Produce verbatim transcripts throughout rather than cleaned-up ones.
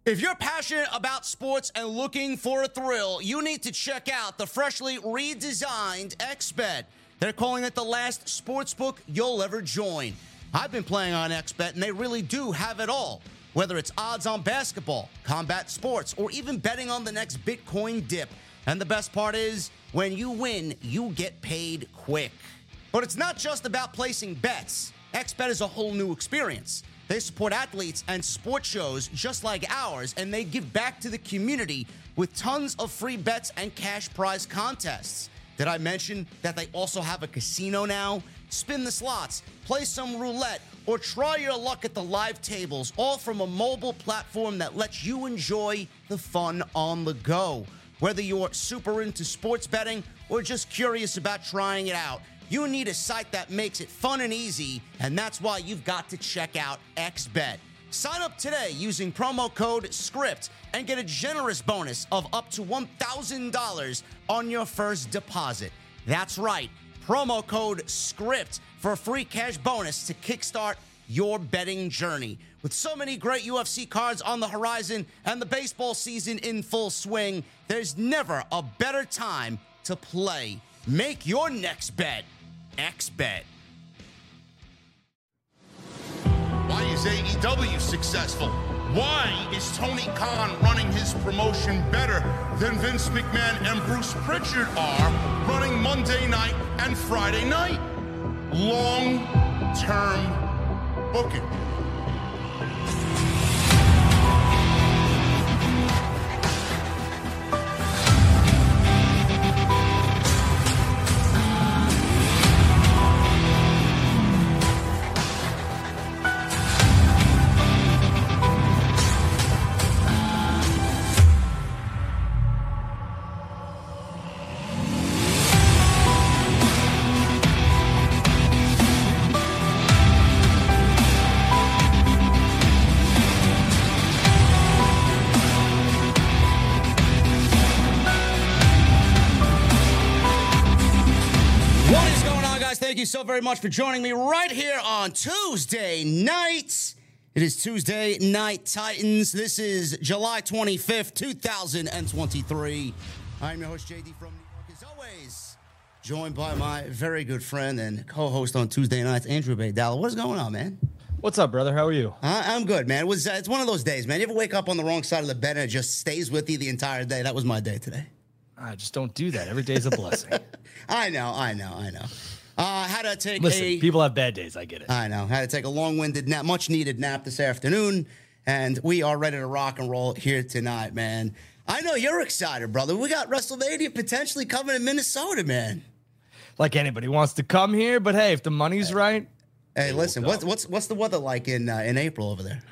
If you're passionate about sports and looking for a thrill, you need to check out the freshly redesigned XBet. They're calling it the last sportsbook you'll ever join. I've been playing on XBet, and they really do have it all. Whether it's odds on basketball, combat sports, or even betting on the next Bitcoin dip. And the best part is, when you win, you get paid quick. But it's not just about placing bets. XBet is a whole new experience. They support athletes and sports shows just like ours, and they give back to the community with tons of free bets and cash prize contests. Did I mention that they also have a casino now? Spin the slots, play some roulette, or try your luck at the live tables, all from a mobile platform that lets you enjoy the fun on the go. Whether you're super into sports betting or just curious about trying it out, you need a site that makes it fun and easy, and that's why you've got to check out XBet. Sign up today using promo code SCRIPT and get a generous bonus of up to one thousand dollars on your first deposit. That's right, promo code SCRIPT for a free cash bonus to kickstart your betting journey. With so many great U F C cards on the horizon and the baseball season in full swing, there's never a better time to play. Make your next bet XBet. Why is A E W successful? Why is Tony Khan running his promotion better than Vince McMahon and Bruce Pritchard are running Monday night and Friday night? Long-term booking. Thank you so very much for joining me right here on Tuesday nights. It is Tuesday Night Titans. This is July twenty-fifth, two thousand twenty-three. I'm your host, J D from New York, as always, joined by my very good friend and co-host on Tuesday nights, Andrew Baydala. What's going on, man? What's up, brother? How are you? Uh, I'm good, man. It was, uh, it's one of those days, man. You ever wake up on the wrong side of the bed and it just stays with you the entire day? That was my day today. I just don't do that. Every day's a blessing. I know, I know, I know. Uh, had to take Listen, a... people have bad days. I get it. I know. Had to take a long-winded nap, much-needed nap this afternoon, and we are ready to rock and roll here tonight, man. I know you're excited, brother. We got WrestleMania potentially coming to Minnesota, man. Like anybody wants to come here, but hey, if the money's right... Hey, listen, what's, what's, what's the weather like in uh, in April over there?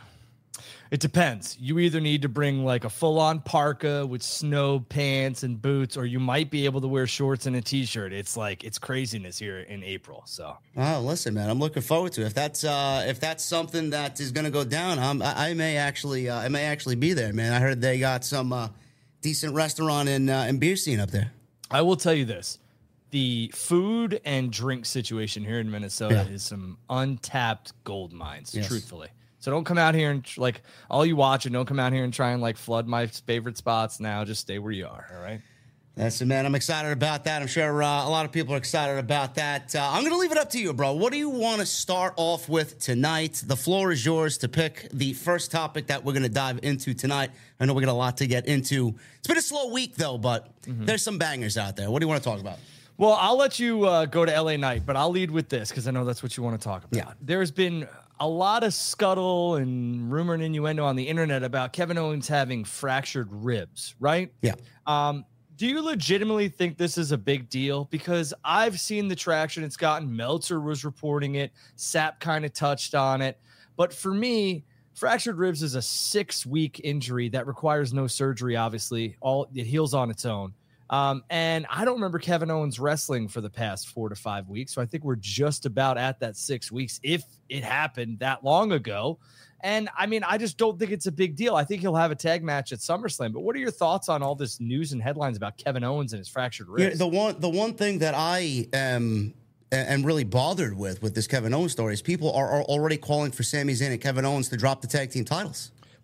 It depends. You either need to bring like a full-on parka with snow pants and boots, or you might be able to wear shorts and a t-shirt. It's like it's craziness here in April. So, oh, listen, man, I'm looking forward to it. If that's uh, if that's something that is going to go down, I'm, I, I may actually uh, I may actually be there, man. I heard they got some uh, decent restaurant and uh, and beer scene up there. I will tell you this: the food and drink situation here in Minnesota yeah. is some untapped gold mines. Yes. Truthfully. So don't come out here and like all you watch and don't come out here and try and like flood my favorite spots now. Just stay where you are. All right. That's it, man. I'm excited about that. I'm sure uh, a lot of people are excited about that. Uh, I'm going to leave it up to you, bro. What do you want to start off with tonight? The floor is yours to pick the first topic that we're going to dive into tonight. I know we got a lot to get into. It's been a slow week, though, but mm-hmm. there's some bangers out there. What do you want to talk about? Well, I'll let you uh, go to L A Knight, but I'll lead with this because I know that's what you want to talk about. Yeah. There's been a lot of scuttle and rumor and innuendo on the internet about Kevin Owens having fractured ribs, right? Yeah. Um, do you legitimately think this is a big deal? Because I've seen the traction it's gotten. Meltzer was reporting it. Sapp kind of touched on it. But for me, fractured ribs is a six-week injury that requires no surgery, obviously. All it heals on its own. Um, and I don't remember Kevin Owens wrestling for the past four to five weeks. So I think we're just about at that six weeks if it happened that long ago. And I mean, I just don't think it's a big deal. I think he'll have a tag match at SummerSlam. But what are your thoughts on all this news and headlines about Kevin Owens and his fractured ribs? Yeah, the one, the one thing that I am, am really bothered with with this Kevin Owens story is people are, are already calling for Sami Zayn and Kevin Owens to drop the tag team titles.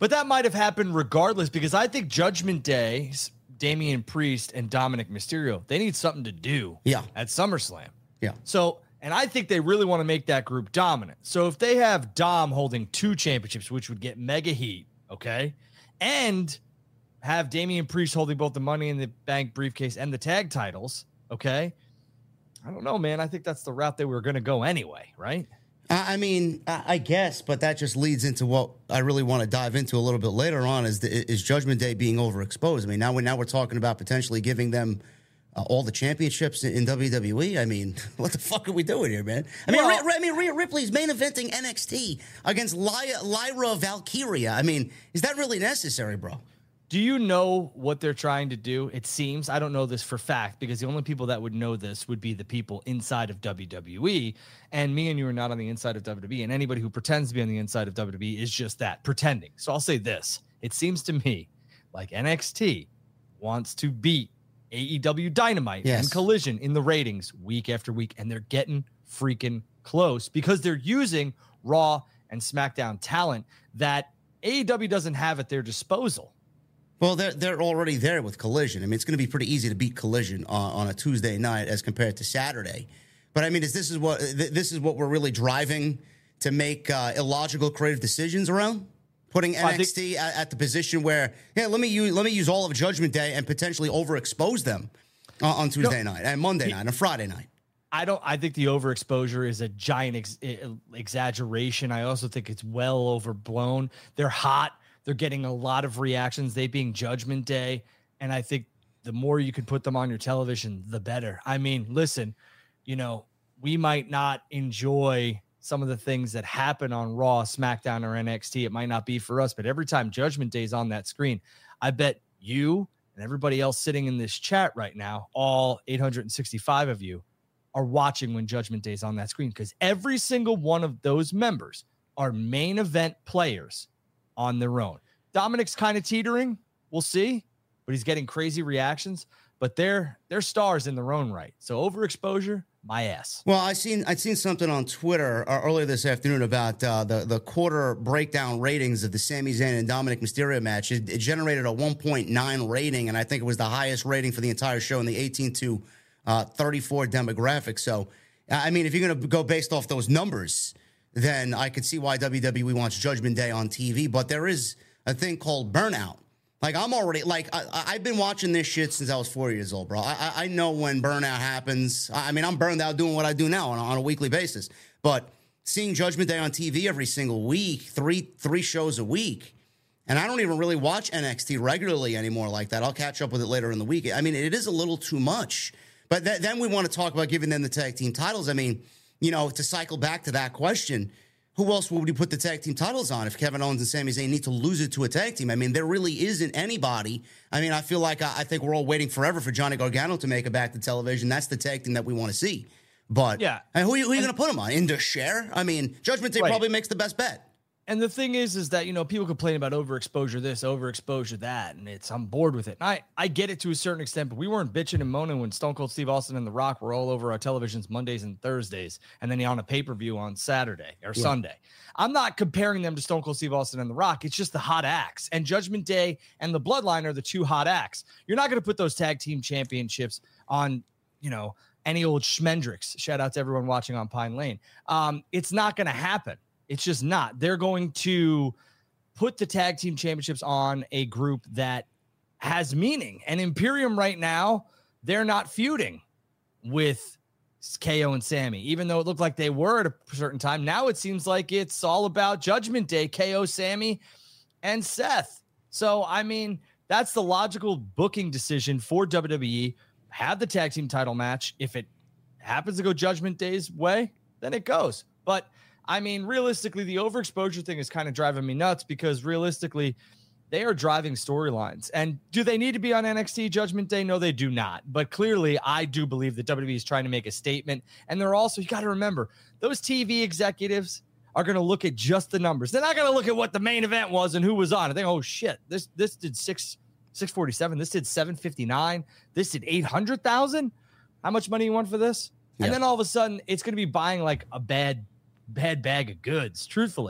But that might have happened regardless, because I think Judgment Day, Damian Priest and Dominic Mysterio, they need something to do yeah. at SummerSlam. Yeah. So, and I think they really want to make that group dominant. So if they have Dom holding two championships, which would get mega heat, okay, and have Damian Priest holding both the Money in the Bank briefcase and the tag titles, okay, I don't know, man. I think that's the route they were going to go anyway, right? I mean, I guess, but that just leads into what I really want to dive into a little bit later on is the, is Judgment Day being overexposed. I mean, now we're, now we're talking about potentially giving them uh, all the championships in, in W W E. I mean, what the fuck are we doing here, man? I mean, well, Rhea, I mean, Rhea Ripley's main eventing N X T against Lyra, Lyra Valkyria. I mean, is that really necessary, bro? Do you know what they're trying to do? It seems, I don't know this for fact, because the only people that would know this would be the people inside of W W E. And me and you are not on the inside of W W E. And anybody who pretends to be on the inside of W W E is just that, pretending. So I'll say this. It seems to me like N X T wants to beat A E W Dynamite yes. and Collision in the ratings week after week. And they're getting freaking close because they're using Raw and SmackDown talent that A E W doesn't have at their disposal. Well, they're, they're already there with Collision. I mean, it's going to be pretty easy to beat Collision on, on a Tuesday night as compared to Saturday. But I mean, is this is what this is what we're really driving to make uh, illogical creative decisions around? Putting N X T think- at, at the position where, yeah, let me use let me use all of Judgment Day and potentially overexpose them uh, on Tuesday no, night and Monday he, night and Friday night. I don't. I think the overexposure is a giant ex- exaggeration. I also think it's well overblown. They're hot. They're getting a lot of reactions, they being Judgment Day. And I think the more you can put them on your television, the better. I mean, listen, you know, we might not enjoy some of the things that happen on Raw, SmackDown, or N X T. It might not be for us, but every time Judgment Day is on that screen, I bet you and everybody else sitting in this chat right now, all eight hundred sixty-five of you, are watching when Judgment Day is on that screen, because every single one of those members are main event players on their own. Dominic's kind of teetering, we'll see, but he's getting crazy reactions. But they're they're stars in their own right. So overexposure, my ass. Well, I seen I seen something on Twitter uh, earlier this afternoon about uh, the the quarter breakdown ratings of the Sami Zayn and Dominic Mysterio match. It, it generated a one point nine rating, and I think it was the highest rating for the entire show in the eighteen to thirty-four demographic. So, I mean, if you're going to go based off those numbers, then I could see why W W E wants Judgment Day on T V. But there is a thing called burnout. Like, I'm already, like, I, I've been watching this shit since I was four years old, bro. I, I know when burnout happens. I mean, I'm burned out doing what I do now on, on a weekly basis. But seeing Judgment Day on T V every single week, three three shows a week, and I don't even really watch N X T regularly anymore like that. I'll catch up with it later in the week. I mean, it is a little too much. But th- then we want to talk about giving them the tag team titles. I mean, you know, to cycle back to that question, who else would you put the tag team titles on if Kevin Owens and Sami Zayn need to lose it to a tag team? I mean, there really isn't anybody. I mean, I feel like I, I think we're all waiting forever for Johnny Gargano to make it back to television. That's the tag team that we want to see. But yeah, and who, who are you going to put him on? Indus Sher? I mean, Judgment Day right. probably makes the best bet. And the thing is, is that, you know, people complain about overexposure this, overexposure that, and it's, I'm bored with it. And I, I get it to a certain extent, but we weren't bitching and moaning when Stone Cold Steve Austin and The Rock were all over our televisions Mondays and Thursdays, and then on a pay-per-view on Saturday or yeah. Sunday. I'm not comparing them to Stone Cold Steve Austin and The Rock. It's just the hot acts. And Judgment Day and The Bloodline are the two hot acts. You're not going to put those tag team championships on, you know, any old Schmendrix. Shout out to everyone watching on Pine Lane. Um, it's not going to happen. It's just not. They're going to put the tag team championships on a group that has meaning. And Imperium right now, they're not feuding with K O and Sammy, even though it looked like they were at a certain time. Now it seems like it's all about Judgment Day, K O, Sammy, and Seth. So, I mean, that's the logical booking decision for W W E. Have the tag team title match. If it happens to go Judgment Day's way, then it goes. But I mean, realistically, the overexposure thing is kind of driving me nuts because realistically, they are driving storylines. And do they need to be on N X T Judgment Day? No, they do not. But clearly, I do believe that W W E is trying to make a statement. And they're also, you got to remember, those T V executives are going to look at just the numbers. They're not going to look at what the main event was and who was on. I think, oh, shit, this this did six six forty-seven. This did seven fifty-nine. This did eight hundred thousand. How much money you want for this? Yeah. And then all of a sudden, it's going to be buying like a bad bad bag of goods, truthfully.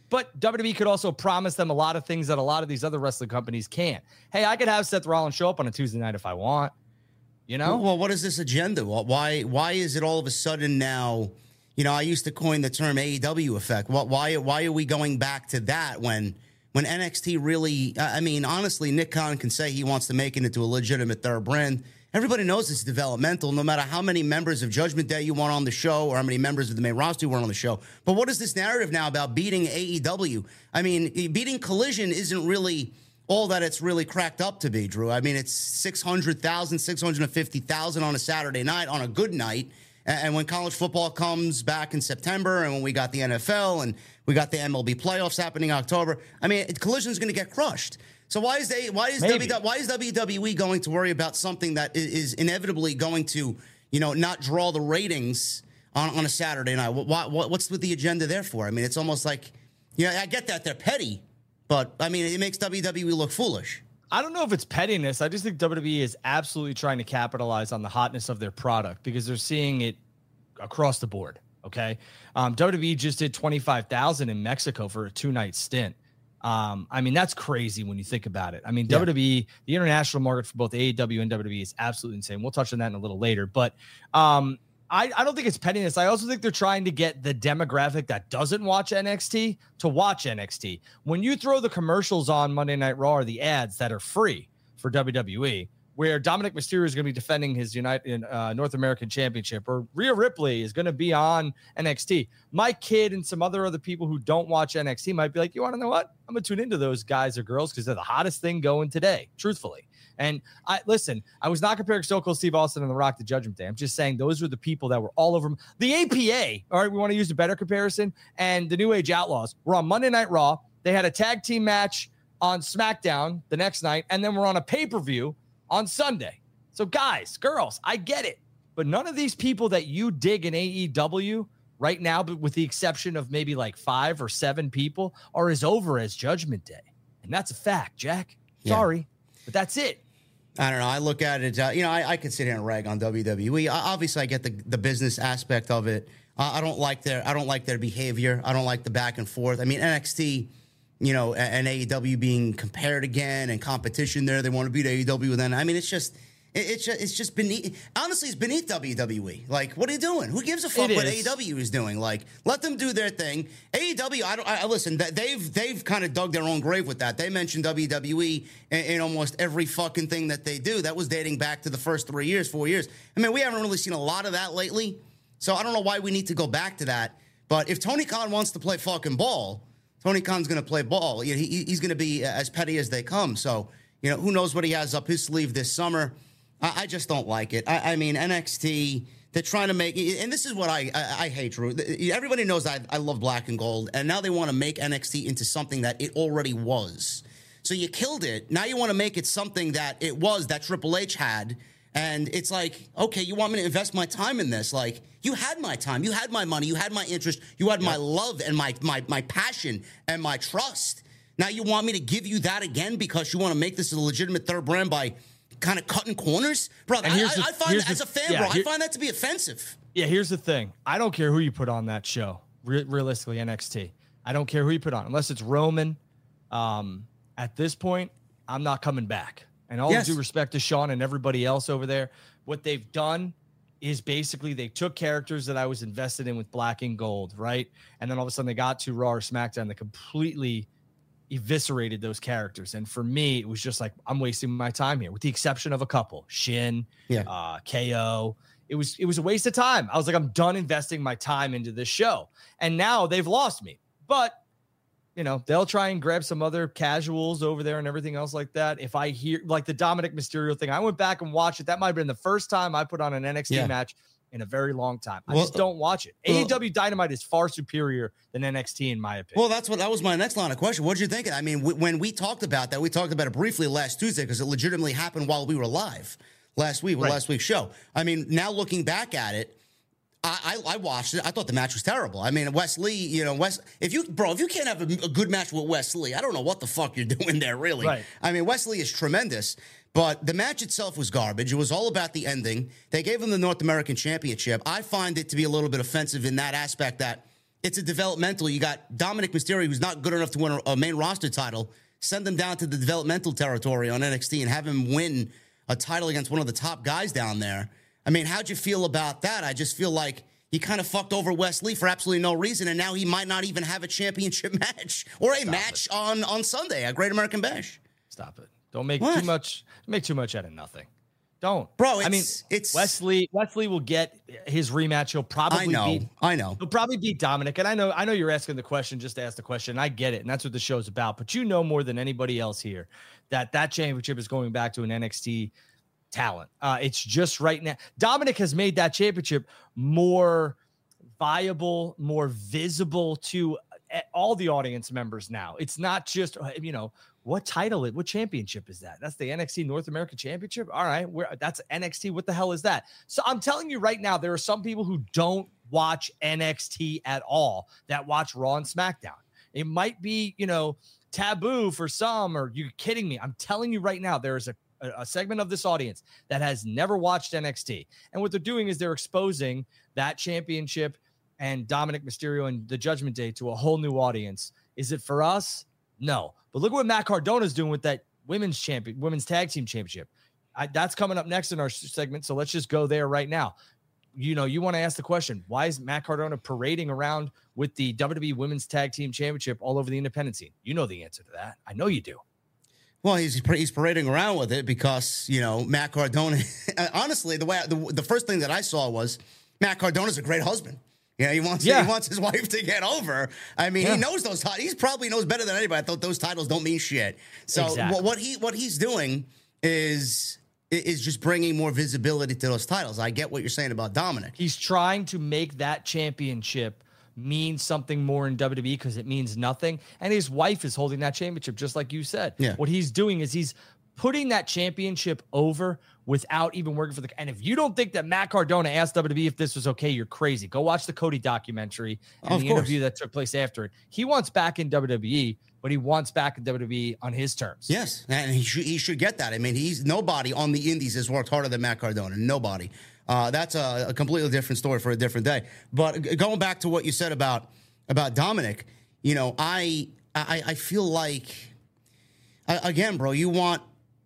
But W W E could also promise them a lot of things that a lot of these other wrestling companies can't. Hey, I could have Seth Rollins show up on a Tuesday night if I want. You know? Well, what is this agenda? Why why is it all of a sudden now, you know, I used to coin the term A E W effect. What why why are we going back to that when when N X T really, I mean, honestly, Nick Khan can say he wants to make it into a legitimate third brand. Everybody knows it's developmental, no matter how many members of Judgment Day you want on the show or how many members of the main roster you want on the show. But what is this narrative now about beating A E W? I mean, beating Collision isn't really all that it's really cracked up to be, Drew. I mean, it's six hundred thousand, six hundred fifty thousand on a Saturday night, on a good night. And when college football comes back in September and when we got the N F L and we got the M L B playoffs happening in October, I mean, Collision is going to get crushed. So why is they why is w, why is W W E going to worry about something that is inevitably going to, you know, not draw the ratings on, on a Saturday night? What, what what's with the agenda there for? I mean, it's almost like, yeah, I get that they're petty, but I mean, it makes W W E look foolish. I don't know if it's pettiness. I just think W W E is absolutely trying to capitalize on the hotness of their product because they're seeing it across the board. Okay, um, W W E just did twenty-five thousand in Mexico for a two night stint. Um, I mean, that's crazy when you think about it. I mean, yeah. W W E, the international market for both A E W and W W E is absolutely insane. We'll touch on that in a little later, but um, I, I don't think it's pettiness. I also think they're trying to get the demographic that doesn't watch N X T to watch N X T. When you throw the commercials on Monday Night Raw or the ads that are free for W W E, where Dominic Mysterio is going to be defending his United uh, North American Championship, or Rhea Ripley is going to be on N X T. My kid and some other other people who don't watch N X T might be like, you want to know what? I'm going to tune into those guys or girls because they're the hottest thing going today, truthfully. And I listen, I was not comparing Stone Cold Steve Austin and The Rock to Judgment Day. I'm just saying those are the people that were all over them. The A P A, all right, we want to use a better comparison, and the New Age Outlaws were on Monday Night Raw. They had a tag team match on SmackDown the next night, and then we're on a pay-per-view on Sunday. So guys, girls, I get it. But none of these people that you dig in A E W right now, but with the exception of maybe like five or seven people, are as over as Judgment Day. And that's a fact, Jack. Sorry, yeah. But that's it. I don't know. I look at it, uh, you know, I, I could sit here and rag on W W E. I, obviously, I get the, the business aspect of it. Uh, I don't like their I don't like their behavior. I don't like the back and forth. I mean, N X T, you know, and A E W being compared again and competition there. They want to beat A E W. Then I mean, it's just, it, it's just, it's just beneath. Honestly, it's beneath W W E. Like, what are you doing? Who gives a fuck what A E W is doing? Like, let them do their thing. A E W, I don't. I, listen, they've they've kind of dug their own grave with that. They mentioned W W E in, in almost every fucking thing that they do. That was dating back to the first three years, four years. I mean, we haven't really seen a lot of that lately. So I don't know why we need to go back to that. But if Tony Khan wants to play fucking ball, Tony Khan's going to play ball. He, he, he's going to be as petty as they come. So, you know, who knows what he has up his sleeve this summer. I, I just don't like it. I, I mean, N X T, they're trying to make – and this is what I I, I hate, Drew. Everybody knows I, I love black and gold, and now they want to make N X T into something that it already was. So you killed it. Now you want to make it something that it was, that Triple H had. And it's like, okay, you want me to invest my time in this? Like, you had my time, you had my money, you had my interest, you had yep. my love and my, my my passion and my trust. Now you want me to give you that again because you want to make this a legitimate third brand by kind of cutting corners? Bro, I, I, the, I find that, the, as a fan, yeah, bro, here, I find that to be offensive. Yeah, here's the thing. I don't care who you put on that show, re- realistically, N X T. I don't care who you put on, unless it's Roman. Um, at this point, I'm not coming back. And all yes. due respect to Sean and everybody else over there, what they've done is basically they took characters that I was invested in with black and gold, right? And then all of a sudden they got to Raw or SmackDown, they completely eviscerated those characters. And for me, it was just like, I'm wasting my time here, with the exception of a couple. Shin, yeah. uh, K O. It was, it was a waste of time. I was like, I'm done investing my time into this show. And now they've lost me. But you know, they'll try and grab some other casuals over there and everything else like that. If I hear like the Dominic Mysterio thing, I went back and watched it. That might have been the first time I put on an N X T yeah. match in a very long time. I well, just don't watch it. Well, A E W Dynamite is far superior than N X T in my opinion. Well, that's what that was my next line of question. What did you think? I mean, w- when we talked about that, we talked about it briefly last Tuesday because it legitimately happened while we were live last week with right. last week's show. I mean, now looking back at it, I, I watched it. I thought the match was terrible. I mean, Wes Lee, you know, Wes, if you, bro, if you can't have a, a good match with Wes Lee, I don't know what the fuck you're doing there, really. Right. I mean, Wes Lee is tremendous, but the match itself was garbage. It was all about the ending. They gave him the North American Championship. I find it to be a little bit offensive in that aspect that it's a developmental. You got Dominic Mysterio, who's not good enough to win a, a main roster title. Send him down to the developmental territory on N X T and have him win a title against one of the top guys down there. I mean, how'd you feel about that? I just feel like he kind of fucked over Wes Lee for absolutely no reason, and now he might not even have a championship match or a Stop match it. on, on Sunday at Great American Bash. Stop it. Don't make What? too much make too much out of nothing. Don't. Bro, I mean, it's- it's- Wesley Wesley will get his rematch. He'll probably I know, beat I know. He'll probably beat Dominic. And I know I know you're asking the question just to ask the question. And I get it. And that's what the show's about. But you know more than anybody else here that that championship is going back to an N X T talent. Uh, it's just right now. Dominic has made that championship more viable, more visible to all the audience members now. It's not just, you know, what title it, what championship is that? That's the N X T North American Championship. All right, where that's N X T. What the hell is that? So I'm telling you right now, there are some people who don't watch N X T at all that watch Raw and SmackDown. It might be, you know, taboo for some, or you kidding me? I'm telling you right now, there is a, a segment of this audience that has never watched N X T. And what they're doing is they're exposing that championship and Dominic Mysterio and the Judgment Day to a whole new audience. Is it for us? No. But look what Matt Cardona's doing with that women's champion, women's tag team championship. I, that's coming up next in our segment. So let's just go there right now. You know, you want to ask the question, why is Matt Cardona parading around with the W W E Women's Tag Team Championship all over the independent scene? You know the answer to that. I know you do. Well, he's he's parading around with it because, you know, Matt Cardona, honestly, the way the, the first thing that I saw was Matt Cardona's a great husband. Yeah, he wants Yeah. he wants his wife to get over. I mean, Yeah. he knows those titles. He probably knows better than anybody. I thought those titles don't mean shit. So Exactly. what, what he what he's doing is is just bringing more visibility to those titles. I get what you're saying about Dominic. He's trying to make that championship mean something more in W W E because it means nothing. And his wife is holding that championship, just like you said. Yeah. What he's doing is he's putting that championship over without even working for the. And if you don't think that Matt Cardona asked W W E if this was okay, you're crazy. Go watch the Cody documentary and Of the course. interview that took place after it. He wants back in W W E, but he wants back in W W E on his terms. Yes, and he should he should get that. I mean, he's nobody on the Indies has worked harder than Matt Cardona. Nobody. Uh, that's a, a completely different story for a different day. But g- going back to what you said about about Dominic, you know, I I, I feel like I, again, bro, you want.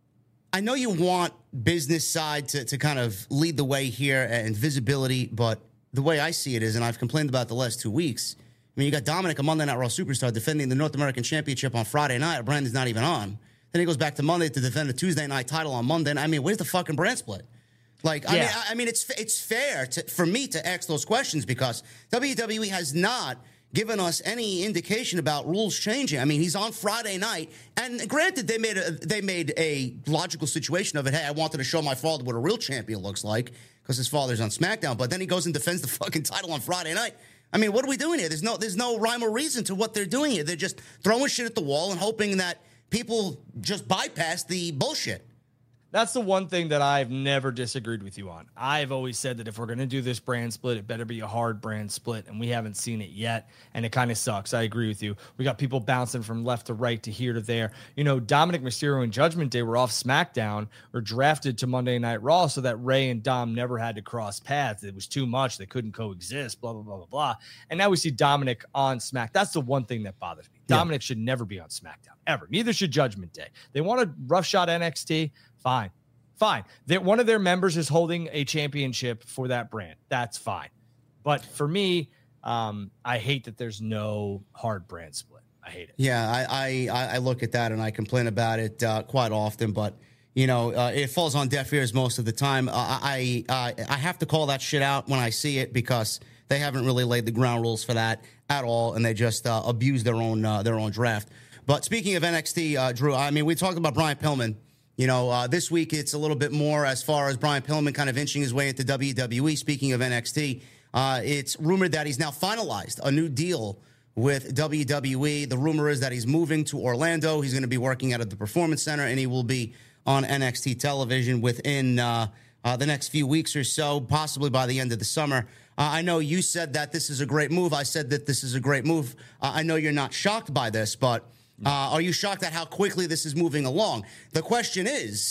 I know you want business side to, to kind of lead the way here and visibility, but the way I see it is, and I've complained about the last two weeks, I mean, you got Dominic, a Monday Night Raw superstar, defending the North American Championship on Friday night. Brandon's not even on. Then he goes back to Monday to defend the Tuesday night title on Monday. I mean, where's the fucking brand split? Like, I Yeah. mean, I, I mean, it's it's fair to, for me to ask those questions because W W E has not given us any indication about rules changing. I mean, he's on Friday night, and granted, they made a they made a logical situation of it. Hey, I wanted to show my father what a real champion looks like because his father's on SmackDown. But then he goes and defends the fucking title on Friday night. I mean, what are we doing here? There's no there's no rhyme or reason to what they're doing here. They're just throwing shit at the wall and hoping that people just bypass the bullshit. That's the one thing that I've never disagreed with you on. I've always said that if we're going to do this brand split, it better be a hard brand split, and we haven't seen it yet, and it kind of sucks. I agree with you. We got people bouncing from left to right to here to there. You know, Dominic Mysterio and Judgment Day were off SmackDown or drafted to Monday Night Raw so that Ray and Dom never had to cross paths. It was too much. They couldn't coexist, blah, blah, blah, blah, blah. And now we see Dominic on Smack. That's the one thing that bothers me. Yeah. Dominic should never be on SmackDown, ever. Neither should Judgment Day. They want to roughshod N X T, fine. Fine. That one of their members is holding a championship for that brand. That's fine. But for me, um, I hate that there's no hard brand split. I hate it. Yeah, I I, I look at that and I complain about it uh, quite often, but you know, uh, it falls on deaf ears most of the time. Uh, I I I have to call that shit out when I see it because they haven't really laid the ground rules for that at all, and they just uh, abuse their own uh, their own draft. But speaking of N X T, uh, Drew, I mean, we talked about Brian Pillman. You know, uh, this week it's a little bit more as far as Brian Pillman kind of inching his way into W W E. Speaking of N X T, uh, it's rumored that he's now finalized a new deal with W W E. The rumor is that he's moving to Orlando. He's going to be working out of the Performance Center, and he will be on N X T television within uh, uh, the next few weeks or so, possibly by the end of the summer. Uh, I know you said that this is a great move. I said that this is a great move. Uh, I know you're not shocked by this, but... Uh, are you shocked at how quickly this is moving along? The question is,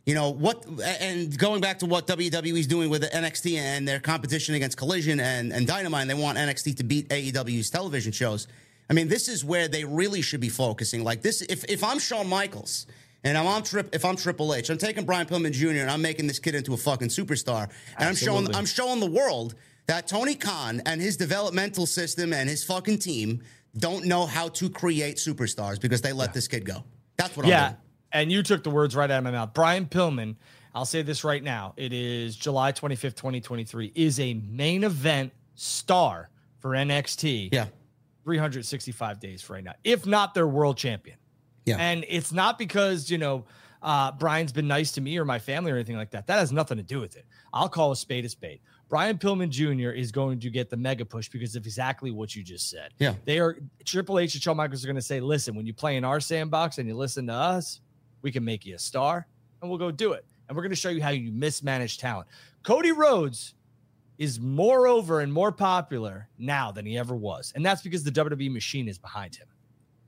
You know, what, and going back to what W W E is doing with the N X T and their competition against Collision and, and Dynamite, they want N X T to beat A E W's television shows. I mean, this is where they really should be focusing. Like this, if if I'm Shawn Michaels and I'm on trip, if I'm Triple H, I'm taking Brian Pillman Junior and I'm making this kid into a fucking superstar, and Absolutely. I'm showing I'm showing the world that Tony Khan and his developmental system and his fucking team don't know how to create superstars because they let yeah. this kid go. That's what. Yeah. I'm doing. And you took the words right out of my mouth. Brian Pillman, I'll say this right now. It is July twenty-fifth, twenty twenty-three, is a main event star for N X T. Yeah. three hundred sixty-five days for right now, if not their world champion. Yeah. And it's not because, you know, uh, Brian's been nice to me or my family or anything like that. That has nothing to do with it. I'll call a spade a spade. Brian Pillman Junior is going to get the mega push because of exactly what you just said. Yeah. They are Triple H and Shawn Michaels are going to say, listen, when you play in our sandbox and you listen to us, we can make you a star and we'll go do it. And we're going to show you how you mismanage talent. Cody Rhodes is more over and more popular now than he ever was. And that's because the W W E machine is behind him.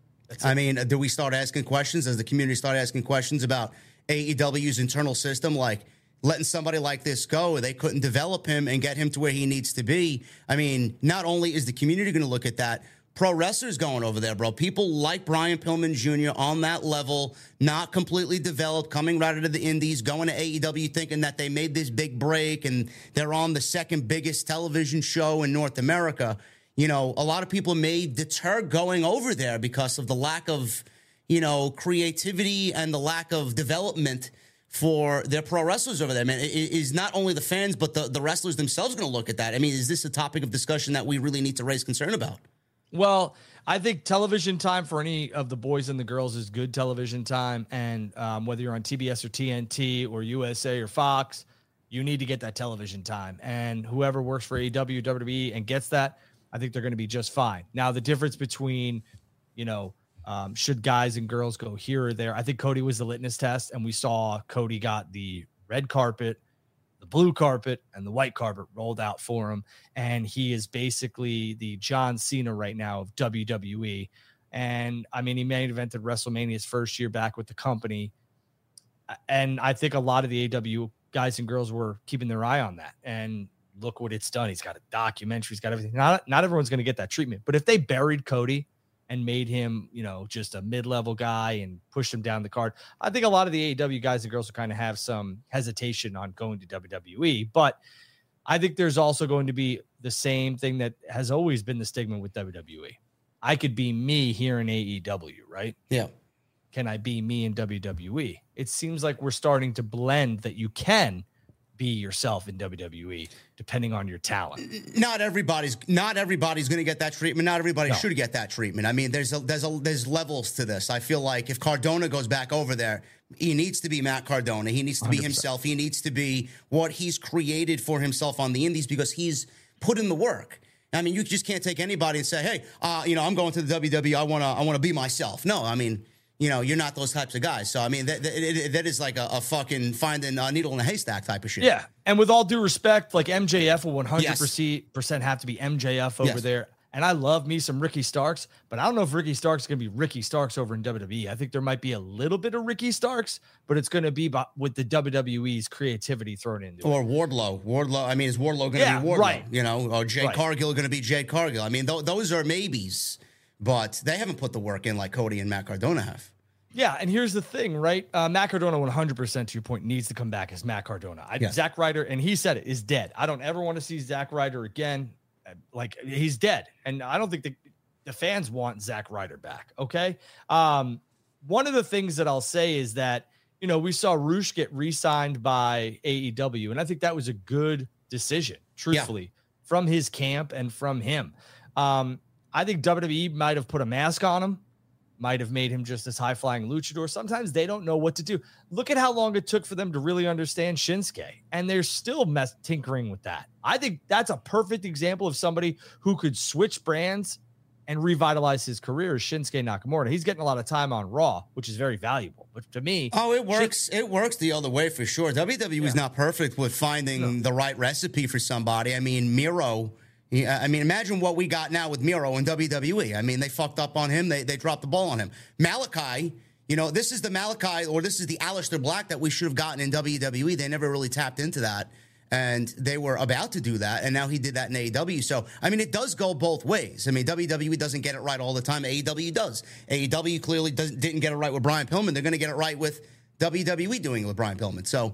I mean, do we start asking questions? Does the community start asking questions about A E W's internal system? Like letting somebody like this go, they couldn't develop him and get him to where he needs to be. I mean, not only is the community going to look at that, pro wrestlers going over there, bro. People like Brian Pillman Junior on that level, not completely developed, coming right out of the indies, going to A E W thinking that they made this big break and they're on the second biggest television show in North America. You know, a lot of people may deter going over there because of the lack of, you know, creativity and the lack of development for their pro wrestlers over there. Man, it is not only the fans, but the, the wrestlers themselves going to look at that. I mean, is this a topic of discussion that we really need to raise concern about? Well, I think television time for any of the boys and the girls is good television time. And um, whether you're on T B S or T N T or U S A or Fox, you need to get that television time. And whoever works for A E W, W W E and gets that, I think they're going to be just fine. Now, the difference between, you know, um, should guys and girls go here or there? I think Cody was the litmus test, and we saw Cody got the red carpet, the blue carpet, and the white carpet rolled out for him. And he is basically the John Cena right now of W W E. And I mean, he main evented WrestleMania's first year back with the company. And I think a lot of the A E W guys and girls were keeping their eye on that. And look what it's done. He's got a documentary. He's got everything. Not, not everyone's going to get that treatment. But if they buried Cody and made him, you know, just a mid-level guy and pushed him down the card, I think a lot of the A E W guys and girls will kind of have some hesitation on going to W W E. But I think there's also going to be the same thing that has always been the stigma with W W E. I could be me here in A E W, right? Yeah. Can I be me in W W E? It seems like we're starting to blend that you can be yourself in W W E, depending on your talent. Not everybody's not everybody's going to get that treatment. Not everybody No. should get that treatment. I mean, there's a, there's a, there's levels to this. I feel like if Cardona goes back over there, he needs to be Matt Cardona. He needs to be one hundred percent himself. He needs to be what he's created for himself on the indies because he's put in the work. I mean, you just can't take anybody and say, "Hey, uh, you know, I'm going to the W W E. I want to I want to be myself." No, I mean, you know, you're not those types of guys. So, I mean, that, that, that is like a, a fucking finding a needle in a haystack type of shit. Yeah. And with all due respect, like M J F will one hundred percent have to be M J F over Yes. there. And I love me some Ricky Starks, but I don't know if Ricky Starks is going to be Ricky Starks over in W W E. I think there might be a little bit of Ricky Starks, but it's going to be with the W W E's creativity thrown into Or it. Wardlow. Wardlow. I mean, is Wardlow going to Yeah, be Wardlow? right. You know, or Jade Right. Cargill going to be Jade Cargill? I mean, th- those are maybes, but they haven't put the work in like Cody and Matt Cardona have. Yeah, and here's the thing, right? Uh, Matt Cardona, one hundred percent to your point, needs to come back as Matt Cardona. I, Yes. Zack Ryder, and he said it, is dead. I don't ever want to see Zack Ryder again. Like, he's dead. And I don't think the, the fans want Zack Ryder back, okay? Um, one of the things that I'll say is that, you know, we saw Roosh get re-signed by A E W, and I think that was a good decision, truthfully, yeah. from his camp and from him. Um, I think W W E might have put a mask on him, might have made him just this high-flying luchador. Sometimes they don't know what to do. Look at how long it took for them to really understand Shinsuke, and they're still mess- tinkering with that. I think that's a perfect example of somebody who could switch brands and revitalize his career is Shinsuke Nakamura. He's getting a lot of time on Raw, which is very valuable. But to me... Oh, it works. Shin- it works the other way for sure. W W E yeah. is not perfect with finding no. the right recipe for somebody. I mean, Miro... Yeah, I mean, imagine what we got now with Miro in W W E. I mean, they fucked up on him. They they dropped the ball on him. Malachi, You know, this is the Malachi, or this is the Aleister Black that we should have gotten in W W E. They never really tapped into that, and they were about to do that, and now he did that in A E W. So, I mean, it does go both ways. I mean, W W E doesn't get it right all the time. A E W does. A E W clearly doesn't, didn't get it right with Brian Pillman. They're going to get it right with W W E doing it with Brian Pillman. So,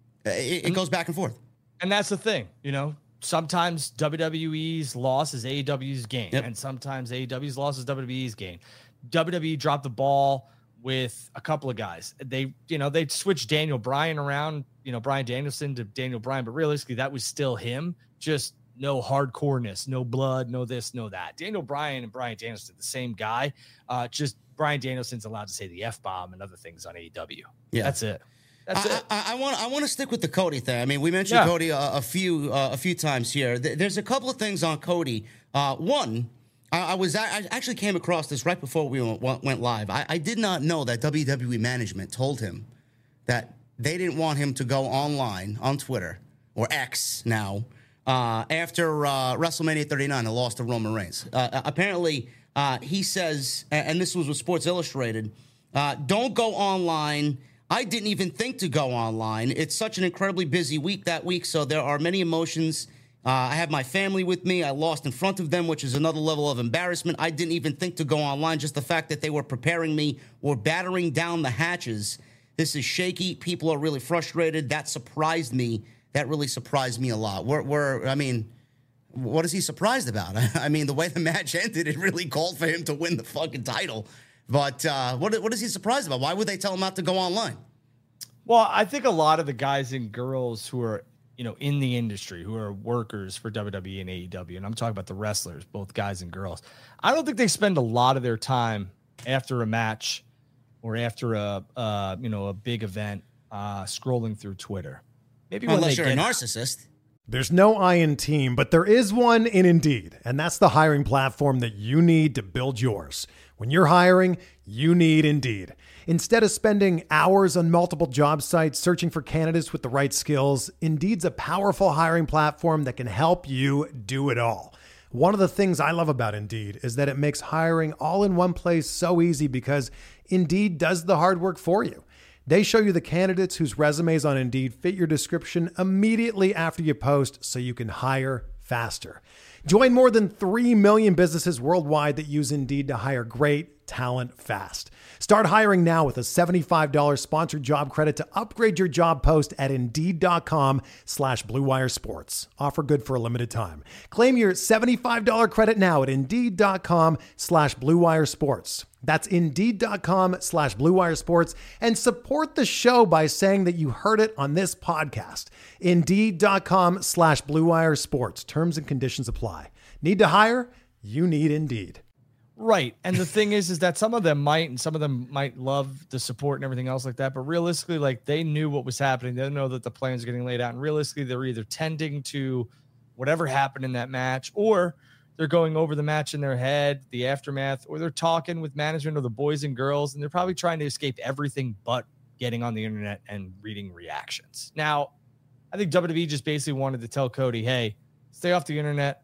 it, it goes back and forth. And that's the thing, you know. Sometimes W W E's loss is A E W's gain, yep. and sometimes A E W's loss is W W E's gain. W W E dropped the ball with a couple of guys. They, you know, they switched Daniel Bryan around, you know, Bryan Danielson to Daniel Bryan, but realistically, that was still him. Just no hardcoreness, no blood, no this, no that. Daniel Bryan and Bryan Danielson, the same guy. Uh, just Bryan Danielson's allowed to say the F-bomb and other things on A E W. Yeah, that's it. That's I, it. I, I want I want to stick with the Cody thing. I mean, we mentioned yeah. Cody a, a few uh, a few times here. There's a couple of things on Cody. Uh, one. I was I actually came across this right before we went live. I, I did not know that W W E management told him that they didn't want him to go online on Twitter or X now uh, after uh, WrestleMania thirty-nine, the loss to Roman Reigns. Uh, apparently, uh, he says, and this was with Sports Illustrated, uh, don't go online. I didn't even think to go online. It's such an incredibly busy week that week, so there are many emotions. Uh, I have my family with me. I lost in front of them, which is another level of embarrassment. I didn't even think to go online. Just the fact that they were preparing me or battering down the hatches. This is shaky. People are really frustrated. That surprised me. That really surprised me a lot. We're, we're I mean, what is he surprised about? I mean, the way the match ended, it really called for him to win the fucking title. But uh, what, what is he surprised about? Why would they tell him not to go online? Well, I think a lot of the guys and girls who are, you know, in the industry, who are workers for W W E and A E W, and I'm talking about the wrestlers, both guys and girls, I don't think they spend a lot of their time after a match or after a, uh, you know, a big event uh, scrolling through Twitter. Maybe when unless they you're get a narcissist. There's no I in team, but there is one in Indeed, and that's the hiring platform that you need to build yours. When you're hiring, you need Indeed. Instead of spending hours on multiple job sites searching for candidates with the right skills, Indeed's a powerful hiring platform that can help you do it all. One of the things I love about Indeed is that it makes hiring all in one place so easy because Indeed does the hard work for you. They show you the candidates whose resumes on Indeed fit your description immediately after you post so you can hire faster. Join more than three million businesses worldwide that use Indeed to hire great talent fast. Start hiring now with a seventy-five dollars sponsored job credit to upgrade your job post at Indeed.com slash Blue Wire Sports. Offer good for a limited time. Claim your seventy-five dollars credit now at Indeed.com slash Blue Wire Sports. That's Indeed.com slash Blue Wire Sports, and support the show by saying that you heard it on this podcast. Indeed.com slash Blue Wire Sports. Terms and conditions apply. Need to hire? You need Indeed. Right. And the thing is, is that some of them might, and some of them might love the support and everything else like that. But realistically, like, they knew what was happening. They know that the plans are getting laid out. And realistically, they're either tending to whatever happened in that match, or they're going over the match in their head, the aftermath, or they're talking with management or the boys and girls. And they're probably trying to escape everything but getting on the internet and reading reactions. Now, I think W W E just basically wanted to tell Cody, hey, stay off the internet.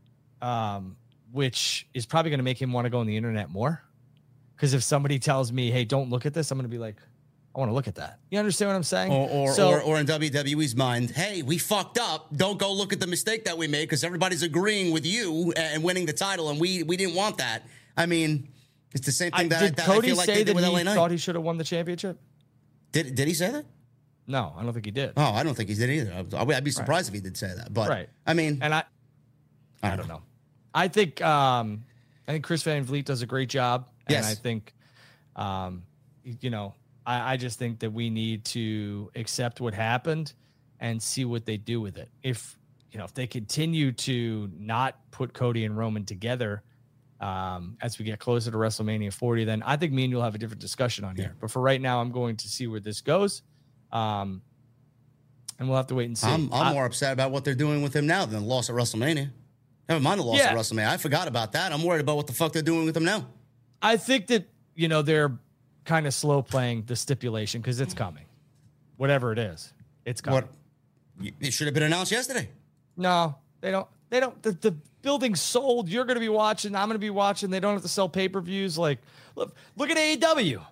Um, which is probably going to make him want to go on the internet more. Because if somebody tells me, hey, don't look at this, I'm going to be like, I want to look at that. You understand what I'm saying? Or or, so, or or in W W E's mind, hey, we fucked up. Don't go look at the mistake that we made because everybody's agreeing with you and winning the title, and we we didn't want that. I mean, it's the same thing that, I, did that Cody I feel like say they did that with he L A Knight. thought he should have won the championship? Did did he say that? No, I don't think he did. Oh, I don't think he did either. I'd be surprised right. if he did say that. But right. I mean, and I, I don't, I don't know. know. I think um, I think Chris Van Vliet does a great job, and yes. I think, um, you know, I, I just think that we need to accept what happened and see what they do with it. If you know, if they continue to not put Cody and Roman together um, as we get closer to WrestleMania forty, then I think me and you'll have a different discussion on here. Yeah. But for right now, I'm going to see where this goes. Um, and we'll have to wait and see. I'm, I'm I, more upset about what they're doing with him now than the loss at WrestleMania. Never mind the loss yeah. at WrestleMania. I forgot about that. I'm worried about what the fuck they're doing with him now. I think that, you know, they're kind of slow playing the stipulation because it's coming. Whatever it is, it's coming. What? It should have been announced yesterday. No, they don't. They don't. The, the building's sold. You're going to be watching. I'm going to be watching. They don't have to sell pay-per-views. Like, look, look at A E W.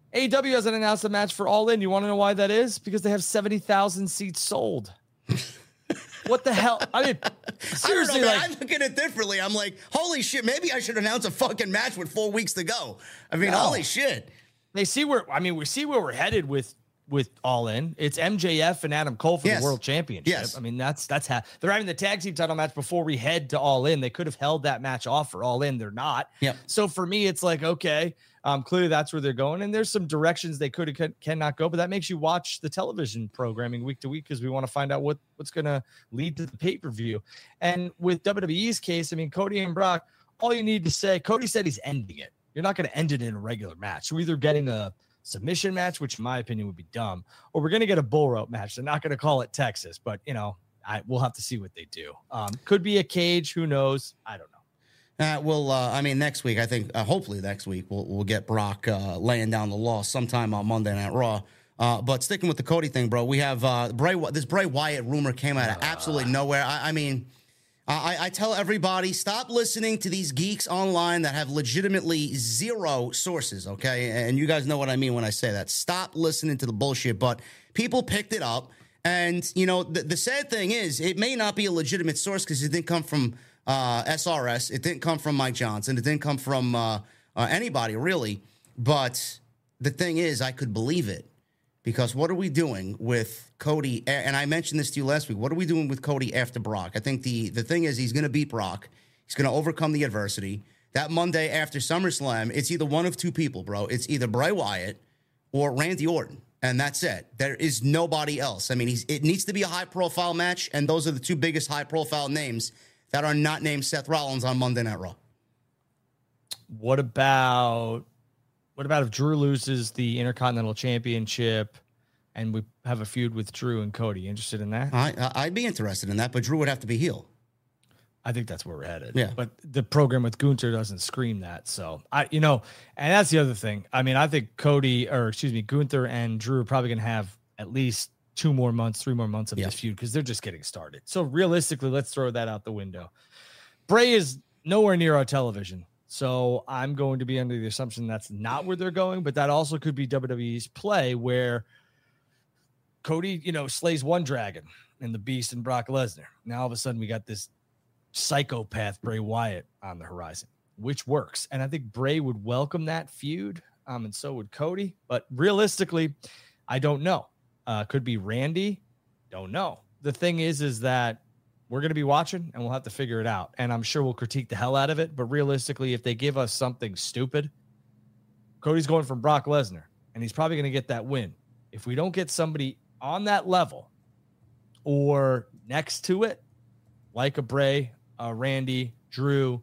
A E W hasn't announced a match for All In. You want to know why that is? Because they have seventy thousand seats sold. What the hell? I mean, seriously, I, know, like, I look at it differently. I'm like, holy shit, maybe I should announce a fucking match with four weeks to go. I mean, no. holy shit. They see where, I mean, we see where we're headed with with All In. It's M J F and Adam Cole for yes. the World Championship. Yes. I mean, that's that's how they're having the tag team title match before we head to All In. They could have held that match off for All In. They're not. Yep. So for me, it's like, okay, um, clearly that's where they're going. And there's some directions they could have cannot go, but that makes you watch the television programming week to week because we want to find out what, what's going to lead to the pay-per-view. And with W W E's case, I mean, Cody and Brock, all you need to say, Cody said he's ending it. You're not going to end it in a regular match. We're either getting a submission match, which in my opinion would be dumb, or we're going to get a bull rope match. They're not going to call it Texas, but you know, I we'll have to see what they do. Um, could be a cage. Who knows? I don't know. Uh, well, uh, I mean, next week, I think, uh, hopefully next week, we'll, we'll get Brock uh, laying down the law sometime on Monday Night Raw. Uh, but sticking with the Cody thing, bro, we have uh, Bray. This Bray Wyatt rumor came out of absolutely nowhere. I, I mean, I, I tell everybody, stop listening to these geeks online that have legitimately zero sources, okay? And you guys know what I mean when I say that. Stop listening to the bullshit. But people picked it up. And, you know, the, the sad thing is, it may not be a legitimate source because it didn't come from uh, S R S. It didn't come from Mike Johnson. It didn't come from uh, uh, anybody, really. But the thing is, I could believe it. Because what are we doing with Cody? And I mentioned this to you last week. What are we doing with Cody after Brock? I think the, the thing is he's going to beat Brock. He's going to overcome the adversity. That Monday after SummerSlam, it's either one of two people, bro. It's either Bray Wyatt or Randy Orton. And that's it. There is nobody else. I mean, he's, it needs to be a high-profile match, and those are the two biggest high-profile names that are not named Seth Rollins on Monday Night Raw. What about what about if Drew loses the Intercontinental Championship and we have a feud with Drew and Cody? Interested in that? I, I'd be interested in that, but Drew would have to be heel. I think that's where we're headed. Yeah. But the program with Gunther doesn't scream that. So I, you know, and that's the other thing. I mean, I think Cody or excuse me, Gunther and Drew are probably going to have at least two more months, three more months of yeah. this feud because they're just getting started. So realistically, let's throw that out the window. Bray is nowhere near our television. So I'm going to be under the assumption that's not where they're going, but that also could be W W E's play where Cody, you know, slays one dragon and the Beast and Brock Lesnar. Now all of a sudden we got this psychopath Bray Wyatt on the horizon, which works. And I think Bray would welcome that feud. Um, and so would Cody, but realistically, I don't know. Uh, could be Randy. Don't know. The thing is, is that we're going to be watching and we'll have to figure it out. And I'm sure we'll critique the hell out of it. But realistically, if they give us something stupid, Cody's going from Brock Lesnar and he's probably going to get that win. If we don't get somebody on that level or next to it, like a Bray, uh, Randy, Drew,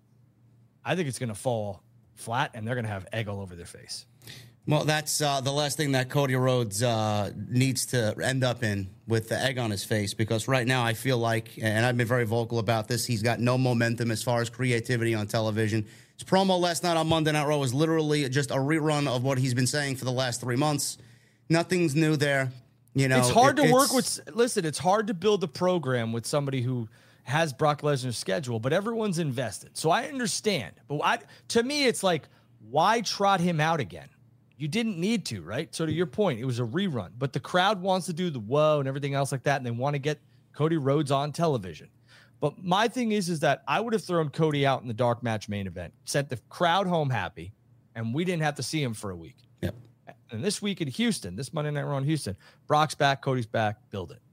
I think it's going to fall flat and they're going to have egg all over their face. Well, that's uh, the last thing that Cody Rhodes uh, needs to end up in with the egg on his face, because right now I feel like, and I've been very vocal about this, he's got no momentum as far as creativity on television. His promo last night on Monday Night Raw was literally just a rerun of what he's been saying for the last three months. Nothing's new there. You know, it's hard it, to work it's, with. Listen, it's hard to build a program with somebody who has Brock Lesnar's schedule, but everyone's invested. So I understand. But I, to me, it's like, why trot him out again? You didn't need to, right? So to your point, it was a rerun, but the crowd wants to do the whoa and everything else like that, and they want to get Cody Rhodes on television. But my thing is, is that I would have thrown Cody out in the dark match main event, sent the crowd home happy, and we didn't have to see him for a week. Yep. And this week in Houston, this Monday Night Raw in Houston, Brock's back, Cody's back, build it.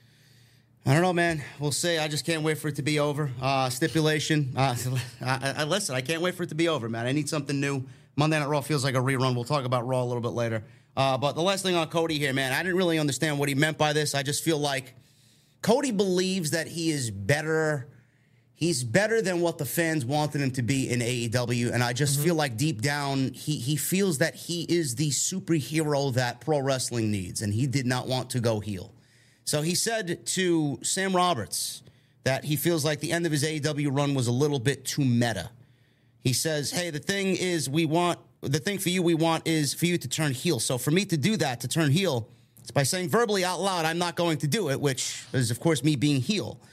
I don't know, man. We'll see. I just can't wait for it to be over. Uh, stipulation. Uh, I, I, listen, I can't wait for it to be over, man. I need something new. Monday Night Raw feels like a rerun. We'll talk about Raw a little bit later. Uh, but the last thing on Cody here, man, I didn't really understand what he meant by this. I just feel like Cody believes that he is better. He's better than what the fans wanted him to be in A E W. And I just mm-hmm. feel like deep down, he, he feels that he is the superhero that pro wrestling needs. And he did not want to go heel. So he said to Sam Roberts that he feels like the end of his A E W run was a little bit too meta. He says, hey, the thing is we want, the thing for you we want is for you to turn heel. So for me to do that, to turn heel, it's by saying verbally out loud, I'm not going to do it, which is, of course, me being heel.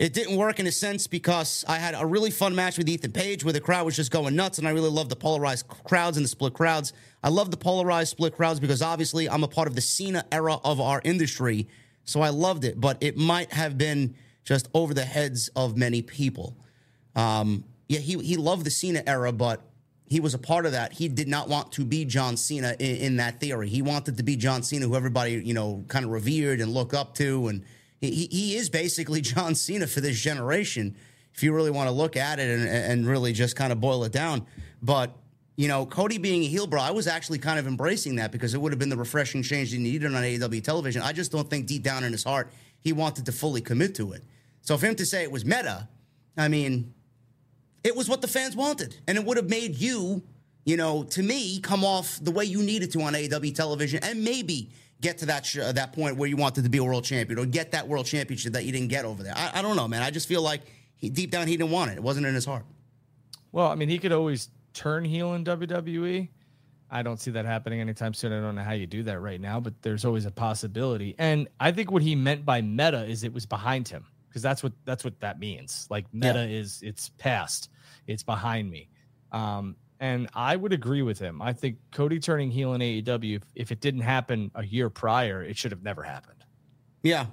It didn't work in a sense because I had a really fun match with Ethan Page where the crowd was just going nuts, and I really love the polarized crowds and the split crowds. I love the polarized split crowds because obviously I'm a part of the Cena era of our industry, so I loved it, but it might have been just over the heads of many people. Um, yeah, he, he loved the Cena era, but he was a part of that. He did not want to be John Cena in, in that theory. He wanted to be John Cena, who everybody, you know, kind of revered and looked up to, and He, he is basically John Cena for this generation, if you really want to look at it and, and really just kind of boil it down. But, you know, Cody being a heel, bro, I was actually kind of embracing that because it would have been the refreshing change he needed on A E W television. I just don't think deep down in his heart he wanted to fully commit to it. So for him to say it was meta, I mean, it was what the fans wanted. And it would have made you, you know, to me, come off the way you needed to on A E W television and maybe get to that sh- that point where you wanted to be a world champion or get that world championship that you didn't get over there. I, I don't know, man. I just feel like he, deep down he didn't want it. It wasn't in his heart. Well, I mean, he could always turn heel in W W E. I don't see that happening anytime soon. I don't know how you do that right now, but there's always a possibility. And I think what he meant by meta is it was behind him, because that's what that's what that means. Like meta yeah. is it's past, it's behind me. Um, And I would agree with him. I think Cody turning heel in A E W, if, if it didn't happen a year prior, it should have never happened. Yeah.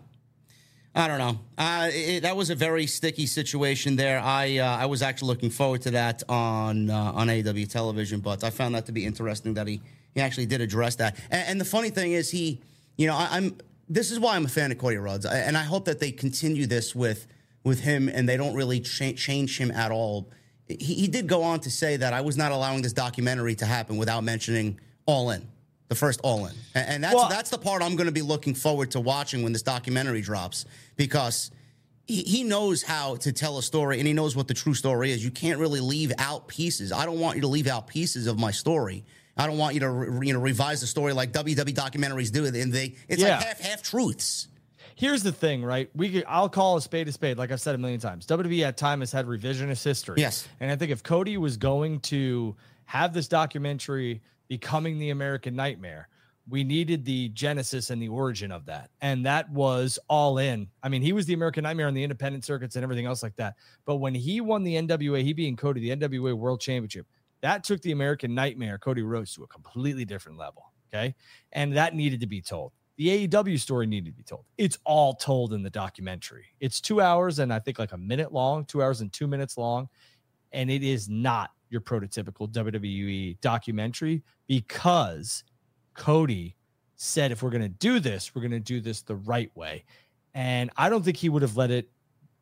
I don't know. Uh, it, that was a very sticky situation there. I uh, I was actually looking forward to that on uh, on A E W television, but I found that to be interesting that he, he actually did address that. And, and the funny thing is he, you know, I, I'm this is why I'm a fan of Cody Rhodes. I, and I hope that they continue this with, with him and they don't really cha- change him at all. He, he did go on to say that I was not allowing this documentary to happen without mentioning All In, the first All In. And, and that's, well, that's the part I'm going to be looking forward to watching when this documentary drops, because he, he knows how to tell a story and he knows what the true story is. You can't really leave out pieces. I don't want you to leave out pieces of my story. I don't want you to re, you know revise the story like W W E documentaries do. And they it's yeah. like half half truths. Here's the thing, right? We could, I'll call a spade a spade, like I've said a million times. W W E at time has had revisionist history. Yes. And I think if Cody was going to have this documentary becoming the American Nightmare, we needed the genesis and the origin of that. And that was All In. I mean, he was the American Nightmare on the independent circuits and everything else like that. But when he won the N W A, he being Cody, the N W A World Championship, that took the American Nightmare, Cody Rhodes, to a completely different level. Okay. And that needed to be told. The A E W story needed to be told. It's all told in the documentary. It's two hours and I think like a minute long, two hours and two minutes long. And it is not your prototypical W W E documentary, because Cody said, if we're going to do this, we're going to do this the right way. And I don't think he would have let it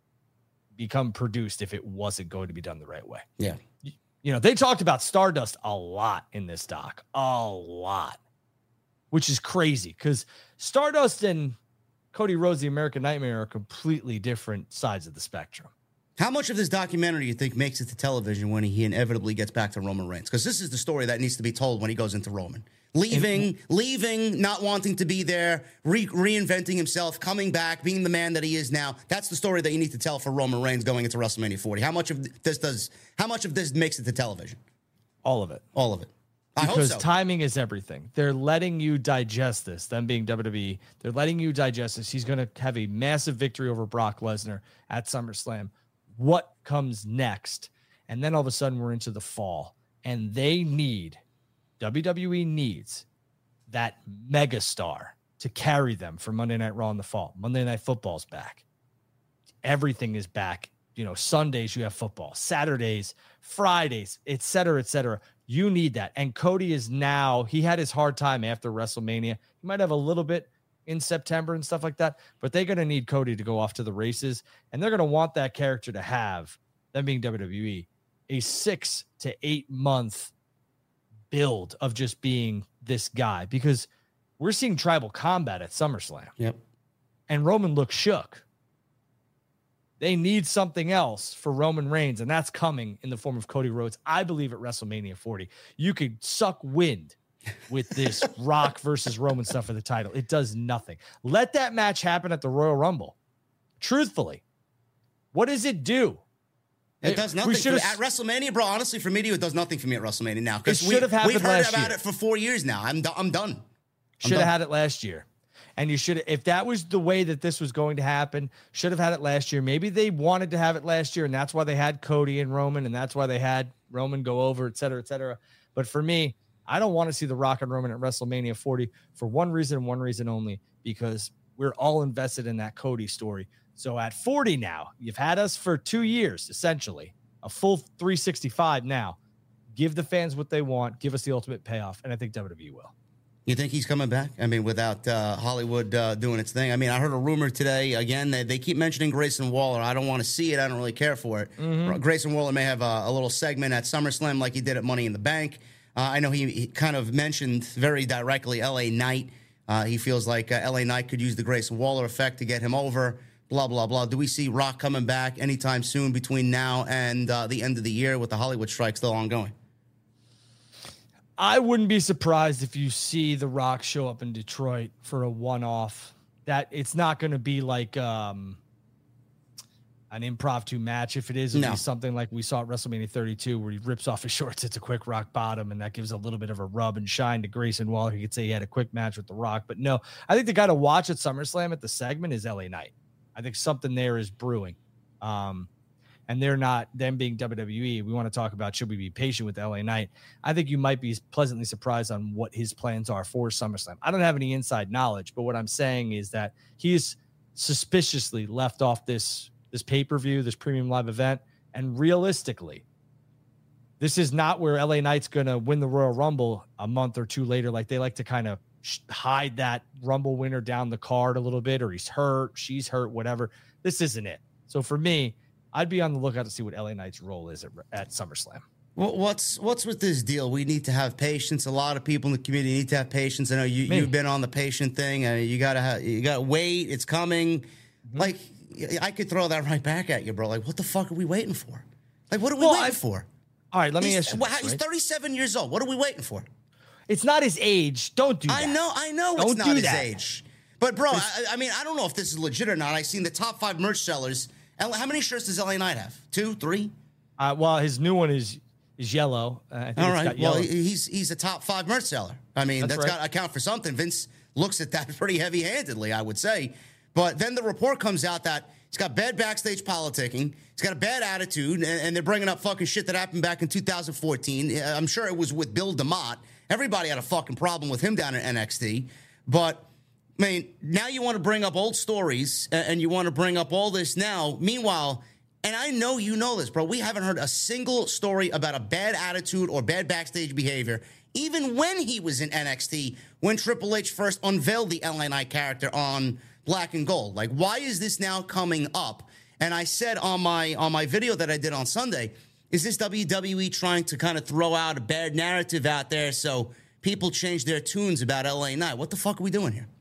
become produced if it wasn't going to be done the right way. Yeah. You know, they talked about Stardust a lot in this doc, a lot, which is crazy because Stardust and Cody Rhodes, the American Nightmare, are completely different sides of the spectrum. How much of this documentary do you think makes it to television when he inevitably gets back to Roman Reigns? Because this is the story that needs to be told when he goes into Roman. Leaving, leaving, not wanting to be there, re- reinventing himself, coming back, being the man that he is now. That's the story that you need to tell for Roman Reigns going into WrestleMania forty. How much of this does? How much of this makes it to television? All of it. All of it. I because hope so. Timing is everything. They're letting you digest this. Them being W W E, they're letting you digest this. He's going to have a massive victory over Brock Lesnar at SummerSlam. What comes next? And then all of a sudden we're into the fall, and they need. W W E needs that megastar to carry them for Monday Night Raw in the fall. Monday Night Football's back. Everything is back. You know, Sundays you have football, Saturdays, Fridays, et cetera, et cetera. You need that. And Cody is now, he had his hard time after WrestleMania. He might have a little bit in September and stuff like that, but they're going to need Cody to go off to the races, and they're going to want that character to have, them being W W E, a six to eight month build of just being this guy, because we're seeing tribal combat at SummerSlam. Yep. And Roman looks shook. They need something else for Roman Reigns, and that's coming in the form of Cody Rhodes. I believe at WrestleMania forty, you could suck wind with this Rock versus Roman stuff for the title. It does nothing. Let that match happen at the Royal Rumble. Truthfully, what does it do? It does nothing for, at WrestleMania, bro. Honestly, for me, it does nothing for me at WrestleMania now, because we, we've heard about year. it for four years now. I'm I'm done. Should have had it last year. And you should, if that was the way that this was going to happen, should have had it last year. Maybe they wanted to have it last year, and that's why they had Cody and Roman, and that's why they had Roman go over, et cetera, et cetera. But for me, I don't want to see The Rock and Roman at WrestleMania forty for one reason and one reason only, because we're all invested in that Cody story. So at forty now, you've had us for two years, essentially, a full three sixty-five now. Give the fans what they want. Give us the ultimate payoff, and I think W W E will. You think he's coming back? I mean, without uh, Hollywood uh, doing its thing. I mean, I heard a rumor today. Again, they, they keep mentioning Grayson Waller. I don't want to see it. I don't really care for it. Mm-hmm. Grayson Waller may have a, a little segment at SummerSlam like he did at Money in the Bank. Uh, I know he, he kind of mentioned very directly L A Knight. Uh, he feels like uh, L A Knight could use the Grayson Waller effect to get him over, blah, blah, blah. Do we see Rock coming back anytime soon between now and uh, the end of the year with the Hollywood strike still ongoing? I wouldn't be surprised if you see The Rock show up in Detroit for a one-off. That it's not going to be like um, an impromptu match. If it is, it'll no. be something like we saw at WrestleMania thirty-two, where he rips off his shorts, it's a quick rock bottom, and that gives a little bit of a rub and shine to Grayson Waller. You could say he had a quick match with The Rock, but no. I think the guy to watch at SummerSlam at the segment is L A Knight. I think something there is brewing. Um, and they're not, them being W W E, we want to talk about, should we be patient with L A Knight? I think you might be pleasantly surprised on what his plans are for SummerSlam. I don't have any inside knowledge, but what I'm saying is that he's suspiciously left off this, this pay-per-view, this premium live event. And realistically, this is not where L A Knight's going to win the Royal Rumble a month or two later. Like they like to kind of hide that Rumble winner down the card a little bit, or he's hurt, she's hurt, whatever. This isn't it. So for me, I'd be on the lookout to see what L A Knight's role is at, at SummerSlam. Well, what's what's with this deal? We need to have patience. A lot of people in the community need to have patience. I know you, you've been on the patient thing. Uh, you gotta have, you gotta wait. It's coming. Mm-hmm. Like I could throw that right back at you, bro. Like what the fuck are we waiting for? Like what are we well, waiting I, for? All right, let me he's, ask you. Well, this, he's right? thirty-seven years old. What are we waiting for? It's not his age. Don't do that. I know. I know. Don't it's not do his that. age. But bro, I, I mean, I don't know if this is legit or not. I seen the top five merch sellers. How many shirts does L A Knight have? Two, three? Uh, well, his new one is is yellow. Uh, I think All it's right. got Well, yellow. he's he's a top five merch seller. I mean, that's, that's right. got to account for something. Vince looks at that pretty heavy-handedly, I would say. But then the report comes out that he's got bad backstage politicking. He's got a bad attitude, and, and they're bringing up fucking shit that happened back in two thousand fourteen. I'm sure it was with Bill DeMott. Everybody had a fucking problem with him down in N X T. But I mean, now you want to bring up old stories, and you want to bring up all this now. Meanwhile, and I know you know this, bro, we haven't heard a single story about a bad attitude or bad backstage behavior, even when he was in N X T, when Triple H first unveiled the L A Knight character on Black and Gold. Like, why is this now coming up? And I said on my on my video that I did on Sunday, is this W W E trying to kind of throw out a bad narrative out there so people change their tunes about L A Knight? What the fuck are we doing here?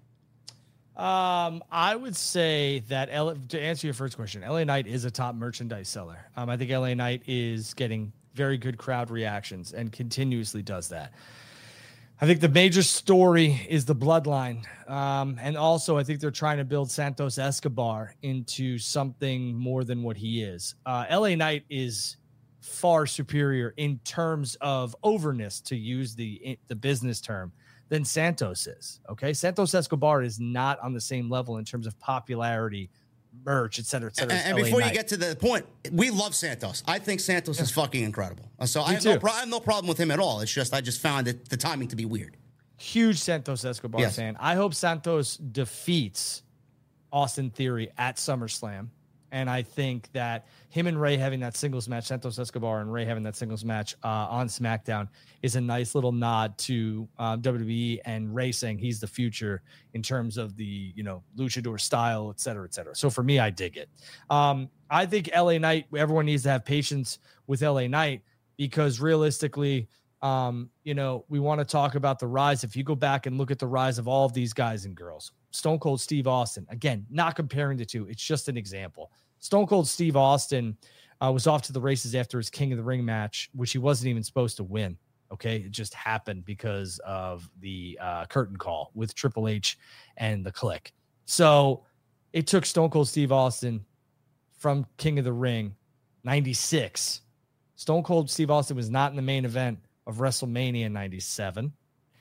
Um, I would say that L- to answer your first question, L A Knight is a top merchandise seller. Um, I think L A Knight is getting very good crowd reactions and continuously does that. I think the major story is the bloodline. Um, and also I think they're trying to build Santos Escobar into something more than what he is. Uh, L A Knight is far superior in terms of overness, to use the, the business term, than Santos is. Okay. Santos Escobar is not on the same level in terms of popularity, merch, et cetera, et cetera. And, and before you get to the point, we love Santos. I think Santos yeah. is fucking incredible. So I have, no pro- I have no problem with him at all. It's just I just found it, the timing to be weird. Huge Santos Escobar yes. fan. I hope Santos defeats Austin Theory at SummerSlam. And I think that him and Ray having that singles match, Santos Escobar and Ray having that singles match uh, on SmackDown, is a nice little nod to uh, W W E and Ray saying he's the future in terms of the, you know, luchador style, et cetera, et cetera. So for me, I dig it. Um, I think L A Knight, everyone needs to have patience with L A Knight, because realistically, um, you know, we want to talk about the rise. If you go back and look at the rise of all of these guys and girls, Stone Cold Steve Austin, again, not comparing the two, it's just an example. Stone Cold Steve Austin uh, was off to the races after his King of the Ring match, which he wasn't even supposed to win. Okay. It just happened because of the uh, curtain call with Triple H and the Click. So it took Stone Cold Steve Austin from King of the Ring ninety-six. Stone Cold Steve Austin was not in the main event of WrestleMania ninety-seven.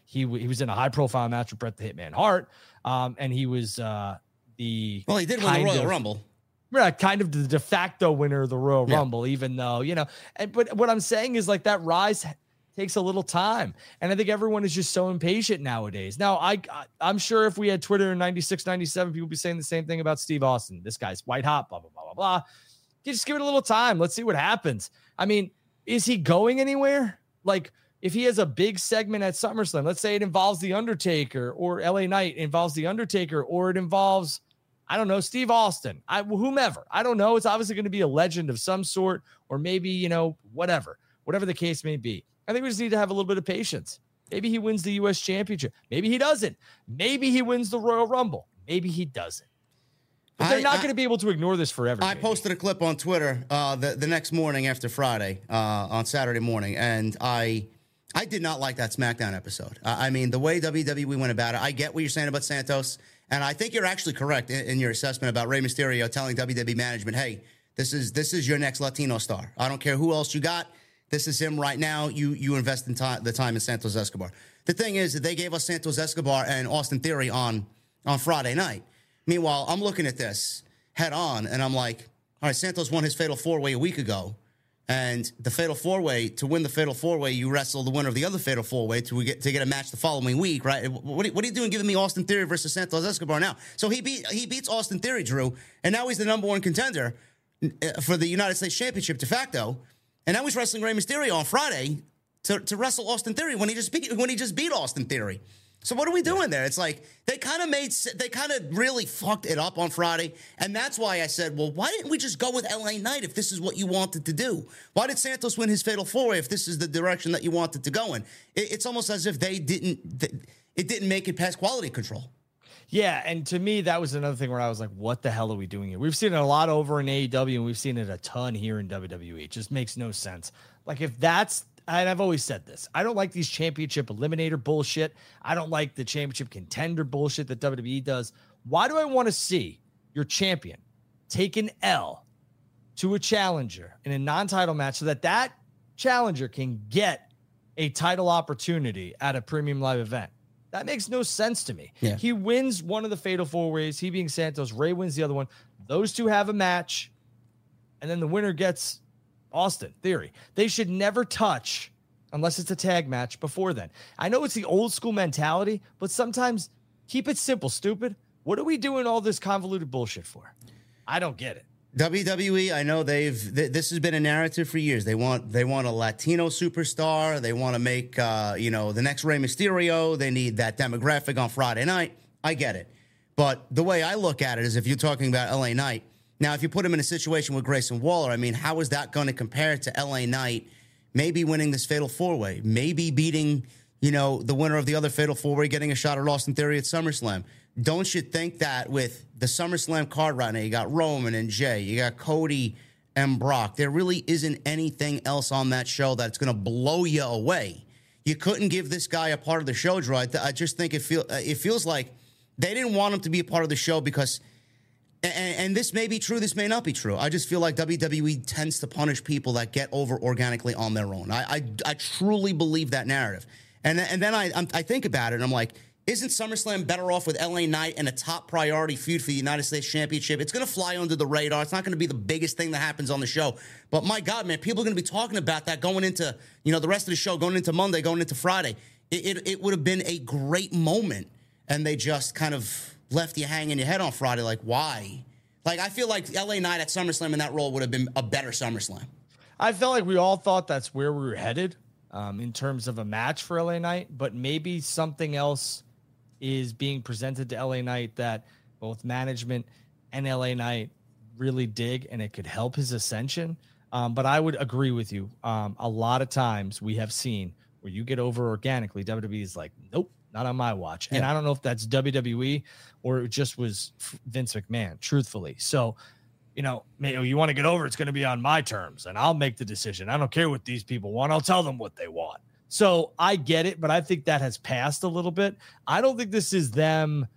He w- he was in a high profile match with Bret the Hitman Hart, um, and he was uh, the well, he did win the Royal of, Rumble. Right, kind of the de facto winner of the Royal yeah. Rumble, even though you know. And but what I'm saying is like that rise takes a little time, and I think everyone is just so impatient nowadays. Now, I, I I'm sure if we had Twitter in ninety-six, ninety-seven, people would be saying the same thing about Steve Austin. This guy's white hot, blah blah blah blah blah. You just give it a little time. Let's see what happens. I mean, is he going anywhere? Like, if he has a big segment at SummerSlam, let's say it involves The Undertaker or L A Knight involves The Undertaker, or it involves, I don't know, Steve Austin, I, whomever. I don't know. It's obviously going to be a legend of some sort, or maybe, you know, whatever, whatever the case may be. I think we just need to have a little bit of patience. Maybe he wins the U S Championship. Maybe he doesn't. Maybe he wins the Royal Rumble. Maybe he doesn't. But they're I, not going to be able to ignore this forever. I maybe. posted a clip on Twitter uh, the, the next morning after Friday, uh, on Saturday morning, and I I did not like that SmackDown episode. Uh, I mean, the way W W E went about it, I get what you're saying about Santos, and I think you're actually correct in, in your assessment about Rey Mysterio telling W W E management, hey, this is this is your next Latino star. I don't care who else you got. This is him right now. You you invest in time, the time in Santos Escobar. The thing is that they gave us Santos Escobar and Austin Theory on, on Friday night. Meanwhile, I'm looking at this head on, and I'm like, all right, Santos won his Fatal four-Way a week ago, and the Fatal four-Way, to win the Fatal four-Way, you wrestle the winner of the other Fatal four-Way to get to get a match the following week, right? What are, what are you doing giving me Austin Theory versus Santos Escobar now? So he beat he beats Austin Theory, Drew, and now he's the number one contender for the United States Championship de facto, and now he's wrestling Rey Mysterio on Friday to, to wrestle Austin Theory when he just beat when he just beat Austin Theory. So what are we doing there? It's like they kind of made, they kind of really fucked it up on Friday. And that's why I said, well, why didn't we just go with L A Knight if this is what you wanted to do? Why did Santos win his Fatal four-Way if this is the direction that you wanted to go in? It, it's almost as if they didn't, it didn't make it past quality control. Yeah, and to me, that was another thing where I was like, what the hell are we doing here? We've seen it a lot over in A E W, and we've seen it a ton here in W W E. It just makes no sense. Like, if that's, and I've always said this, I don't like these championship eliminator bullshit. I don't like the championship contender bullshit that W W E does. Why do I want to see your champion take an L to a challenger in a non-title match so that that challenger can get a title opportunity at a premium live event? That makes no sense to me. Yeah. He wins one of the Fatal four-Ways, he being Santos, Ray wins the other one. Those two have a match, and then the winner gets Austin Theory. They should never touch, unless it's a tag match, before then. I know it's the old school mentality, but sometimes keep it simple, stupid. What are we doing all this convoluted bullshit for? I don't get it. W W E, I know they've th- this has been a narrative for years. They want they want a Latino superstar. They want to make uh, you know the next Rey Mysterio. They need that demographic on Friday night. I get it, but the way I look at it is, if you're talking about L A Knight, now if you put him in a situation with Grayson Waller, I mean, how is that going to compare to L A Knight maybe winning this Fatal four-Way, maybe beating you know the winner of the other Fatal four-Way, getting a shot at Austin Theory at SummerSlam? Don't you think that with the SummerSlam card right now, you got Roman and Jay, you got Cody and Brock, there really isn't anything else on that show that's going to blow you away. You couldn't give this guy a part of the show, Drew. I, th- I just think it, feel, uh, it feels like they didn't want him to be a part of the show because, and, and this may be true, this may not be true. I just feel like W W E tends to punish people that get over organically on their own. I I, I truly believe that narrative. And, and then I I think about it, and I'm like, isn't SummerSlam better off with L A Knight and a top priority feud for the United States Championship? It's going to fly under the radar. It's not going to be the biggest thing that happens on the show. But my God, man, people are going to be talking about that going into, you know, the rest of the show, going into Monday, going into Friday. It, it, it would have been a great moment, and they just kind of left you hanging your head on Friday. Like, why? Like, I feel like L A Knight at SummerSlam in that role would have been a better SummerSlam. I felt like we all thought that's where we were headed um, in terms of a match for L A Knight, but maybe something else is being presented to L A Knight that both management and L A Knight really dig, and it could help his ascension. Um, but I would agree with you. Um, a lot of times we have seen where you get over organically, W W E is like, nope, not on my watch. And yeah. I don't know if that's W W E or it just was Vince McMahon, truthfully. So, you know, maybe you want to get over, it's going to be on my terms, and I'll make the decision. I don't care what these people want. I'll tell them what they want. So I get it, but I think that has passed a little bit. I don't think this is them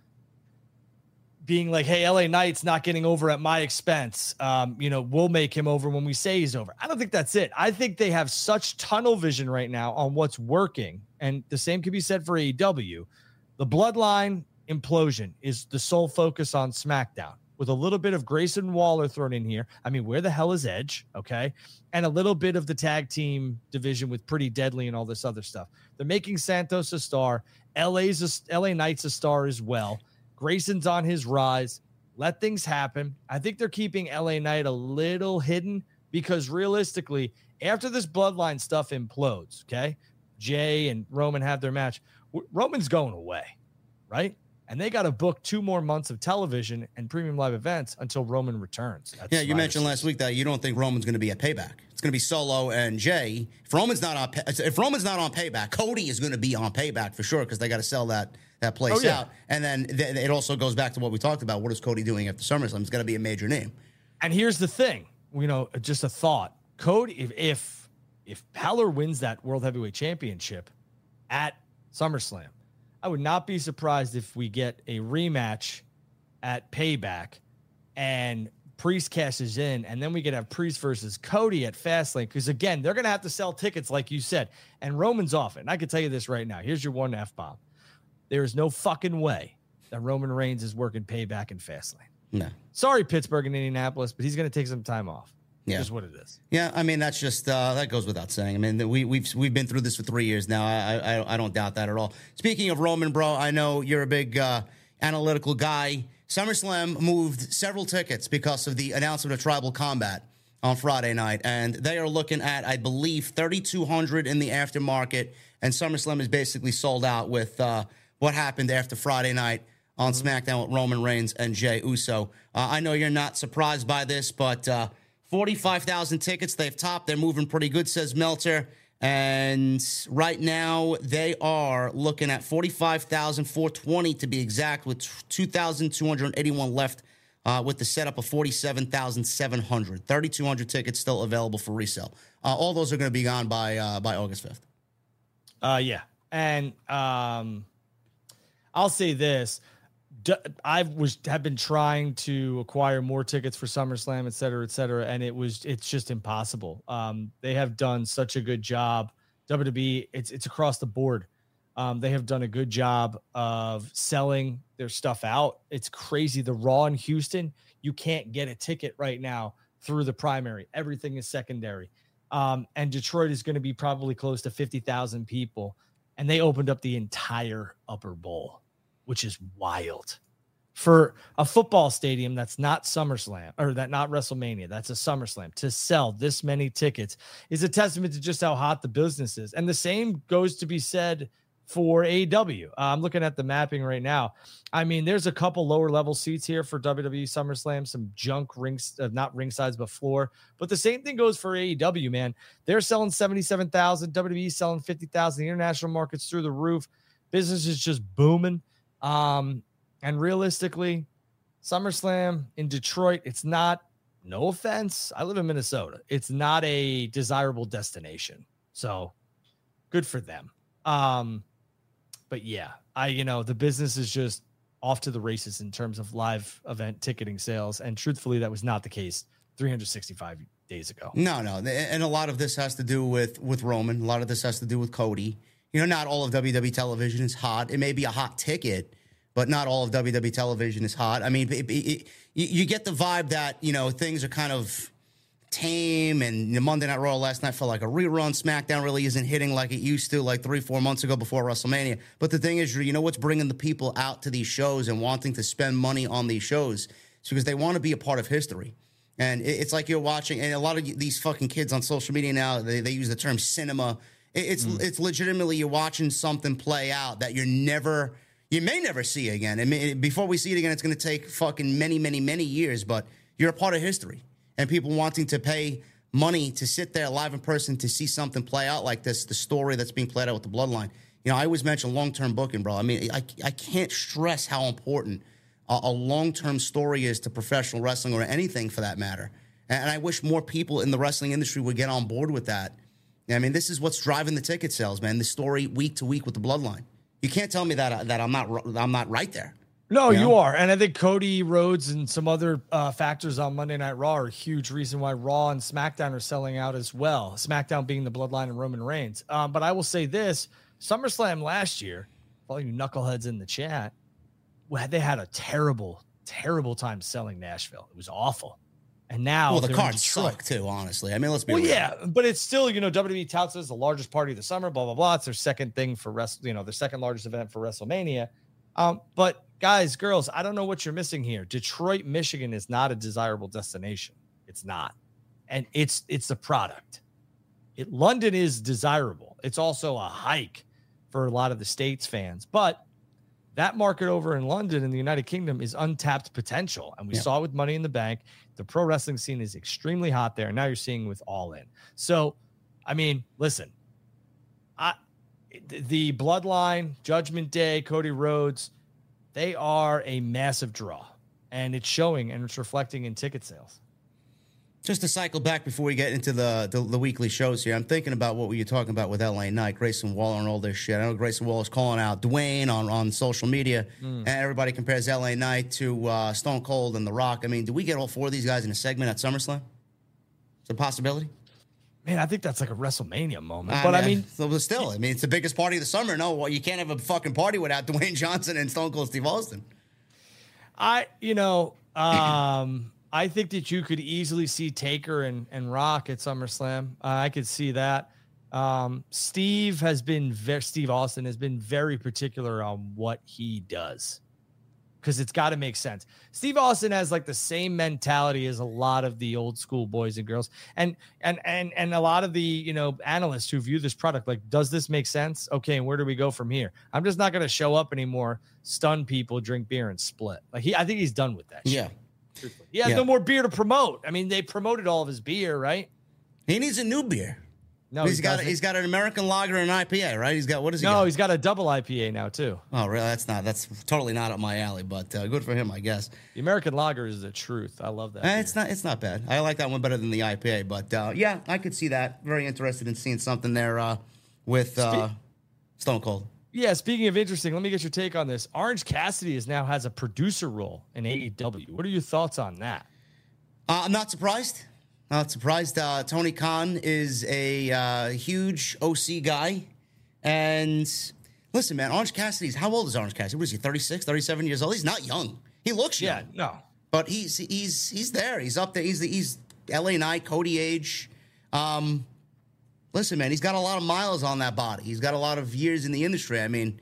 being like, hey, L A Knight's not getting over at my expense. Um, you know, we'll make him over when we say he's over. I don't think that's it. I think they have such tunnel vision right now on what's working and the same can be said for A E W. The Bloodline implosion is the sole focus on SmackDown, with a little bit of Grayson Waller thrown in here. I mean, where the hell is Edge? Okay. And a little bit of the tag team division with Pretty Deadly and all this other stuff. They're making Santos a star. L A's a, L A Knight's a star as well. Grayson's on his rise. Let things happen. I think they're keeping L A Knight a little hidden because realistically, after this Bloodline stuff implodes, okay, Jay and Roman have their match. Roman's going away, right? And they got to book two more months of television and premium live events until Roman returns. That's yeah, you mentioned last week that you don't think Roman's going to be at Payback. It's going to be Solo and Jay. If Roman's not on, if Roman's not on Payback, Cody is going to be on Payback for sure because they got to sell that that place oh, yeah. out. And then th- it also goes back to what we talked about. What is Cody doing after SummerSlam? It's going to be a major name. And here's the thing, you know, just a thought. Cody, if if if Balor wins that World Heavyweight Championship at SummerSlam, I would not be surprised if we get a rematch at Payback and Priest cashes in, and then we could have Priest versus Cody at Fastlane. Because, again, they're going to have to sell tickets, like you said, and Roman's off it. And I can tell you this right now. Here's your one F-bomb. There is no fucking way that Roman Reigns is working Payback and Fastlane. No. Sorry, Pittsburgh and Indianapolis, but he's going to take some time off. Yeah. Just what it is. Yeah, I mean, that's just, uh, that goes without saying. I mean, we, we've we've been through this for three years now. I, I I don't doubt that at all. Speaking of Roman, bro, I know you're a big uh, analytical guy. SummerSlam moved several tickets because of the announcement of Tribal Combat on Friday night, and they are looking at, I believe, thirty-two hundred in the aftermarket, and SummerSlam is basically sold out with uh, what happened after Friday night on SmackDown with Roman Reigns and Jey Uso. Uh, I know you're not surprised by this, but uh, forty-five thousand tickets they've topped. They're moving pretty good, says Meltzer. And right now they are looking at forty-five thousand four hundred twenty to be exact, with two thousand two hundred eighty-one left uh, with the setup of forty-seven thousand seven hundred. thirty-two hundred tickets still available for resale. Uh, all those are going to be gone by uh, by August fifth. Uh, yeah. And um, I'll say this. I was have been trying to acquire more tickets for SummerSlam, et cetera, et cetera, and it was it's just impossible. Um, they have done such a good job. W W E, it's it's across the board. Um, they have done a good job of selling their stuff out. It's crazy. The Raw in Houston, you can't get a ticket right now through the primary. Everything is secondary. Um, and Detroit is going to be probably close to fifty thousand people, and they opened up the entire upper bowl, which is wild for a football stadium that's not SummerSlam or that not WrestleMania. That's a SummerSlam. To sell this many tickets is a testament to just how hot the business is. And the same goes to be said for A E W. Uh, I'm looking at the mapping right now. I mean, there's a couple lower level seats here for W W E SummerSlam, some junk rings, uh, not ring sides, but floor. But the same thing goes for A E W, man. They're selling seventy-seven thousand. W W E selling fifty thousand. The international market's through the roof. Business is just booming. Um, and realistically, SummerSlam in Detroit, it's not, no offense, I live in Minnesota, it's not a desirable destination. So good for them. Um, but yeah, I, you know, the business is just off to the races in terms of live event ticketing sales. And truthfully, that was not the case three hundred sixty-five days ago. No, no. And a lot of this has to do with, with Roman. A lot of this has to do with Cody. You know, not all of W W E television is hot. It may be a hot ticket, but not all of W W E television is hot. I mean, it, it, it, you get the vibe that, you know, things are kind of tame, and the Monday Night Raw last night felt like a rerun. SmackDown really isn't hitting like it used to, like three, four months ago before WrestleMania. But the thing is, you know what's bringing the people out to these shows and wanting to spend money on these shows? It's because they want to be a part of history. And it, it's like you're watching, and a lot of these fucking kids on social media now, they, they use the term cinema. It's mm. it's legitimately you're watching something play out that you're never, you may never see again. I mean, before we see it again, it's going to take fucking many, many, many years, but you're a part of history. And people wanting to pay money to sit there live in person to see something play out like this, the story that's being played out with the Bloodline. You know, I always mention long-term booking, bro. I mean, I, I can't stress how important a, a long-term story is to professional wrestling or anything for that matter. And, and I wish more people in the wrestling industry would get on board with that. I mean, this is what's driving the ticket sales, man. The story week to week with the Bloodline. You can't tell me that that I'm not I'm not right there. No, you, know? you are. And I think Cody Rhodes and some other uh, factors on Monday Night Raw are a huge reason why Raw and SmackDown are selling out as well. SmackDown being the Bloodline and Roman Reigns. Um, but I will say this, SummerSlam last year, all you knuckleheads in the chat, well, they had a terrible, terrible time selling Nashville. It was awful. And now well, the cards suck too, honestly. I mean, let's be well, real. yeah, but it's still, you know, W W E touts as the largest party of the summer, blah, blah, blah. It's their second thing for rest, you know, their second largest event for WrestleMania. Um, but guys, girls, I don't know what you're missing here. Detroit, Michigan is not a desirable destination. It's not. And it's it's the product. It London is desirable. It's also a hike for a lot of the States fans. But that market over in London in the United Kingdom is untapped potential. And we yeah. saw it with Money in the Bank. The pro wrestling scene is extremely hot there. And now you're seeing with All In. So, I mean, listen, I, the Bloodline, Judgment Day, Cody Rhodes, they are a massive draw. And it's showing and it's reflecting in ticket sales. Just to cycle back before we get into the, the the weekly shows here, I'm thinking about what we were talking about with L A Knight, Grayson Waller, and all this shit. I know Grayson Waller's calling out Dwayne on, on social media, mm. and everybody compares L A Knight to uh, Stone Cold and The Rock. I mean, do we get all four of these guys in a segment at SummerSlam? Is it a possibility? Man, I think that's like a WrestleMania moment. I but mean, I mean, so still, I mean, it's the biggest party of the summer. No, well, you can't have a fucking party without Dwayne Johnson and Stone Cold Steve Austin. I, you know, um. I think that you could easily see Taker and, and Rock at SummerSlam. Uh, I could see that. Um, Steve has been very, Steve Austin has been very particular on what he does because it's got to make sense. Steve Austin has like the same mentality as a lot of the old school boys and girls, and and and and a lot of the you know analysts who view this product like, does this make sense? Okay, and where do we go from here? I'm just not going to show up anymore, stun people, drink beer, and split. Like he, I think he's done with that. Yeah. Shit. He has yeah. no more beer to promote. I mean, they promoted all of his beer, right? He needs a new beer. No, he's he got doesn't. he's got an American lager and an I P A, right? He's got what is he? No, got? he's got a double I P A now too. Oh, really? That's not that's totally not up my alley, but uh, good for him, I guess. The American lager is the truth. I love that. Eh, it's not it's not bad. I like that one better than the I P A, but uh, yeah, I could see that. Very interested in seeing something there uh, with uh, Stone Cold. Yeah, speaking of interesting, let me get your take on this. Orange Cassidy is now has a producer role in A E W. What are your thoughts on that? Uh, I'm not surprised. Not surprised. Uh, Tony Khan is a uh, huge O C guy. And listen, man, Orange Cassidy's, how old is Orange Cassidy? What is he, thirty-six, thirty-seven years old? He's not young. He looks young. Yeah, no. But he's he's he's there. He's up there. He's the, he's L A Knight, Cody age. Um, listen, man, he's got a lot of miles on that body. He's got a lot of years in the industry. I mean,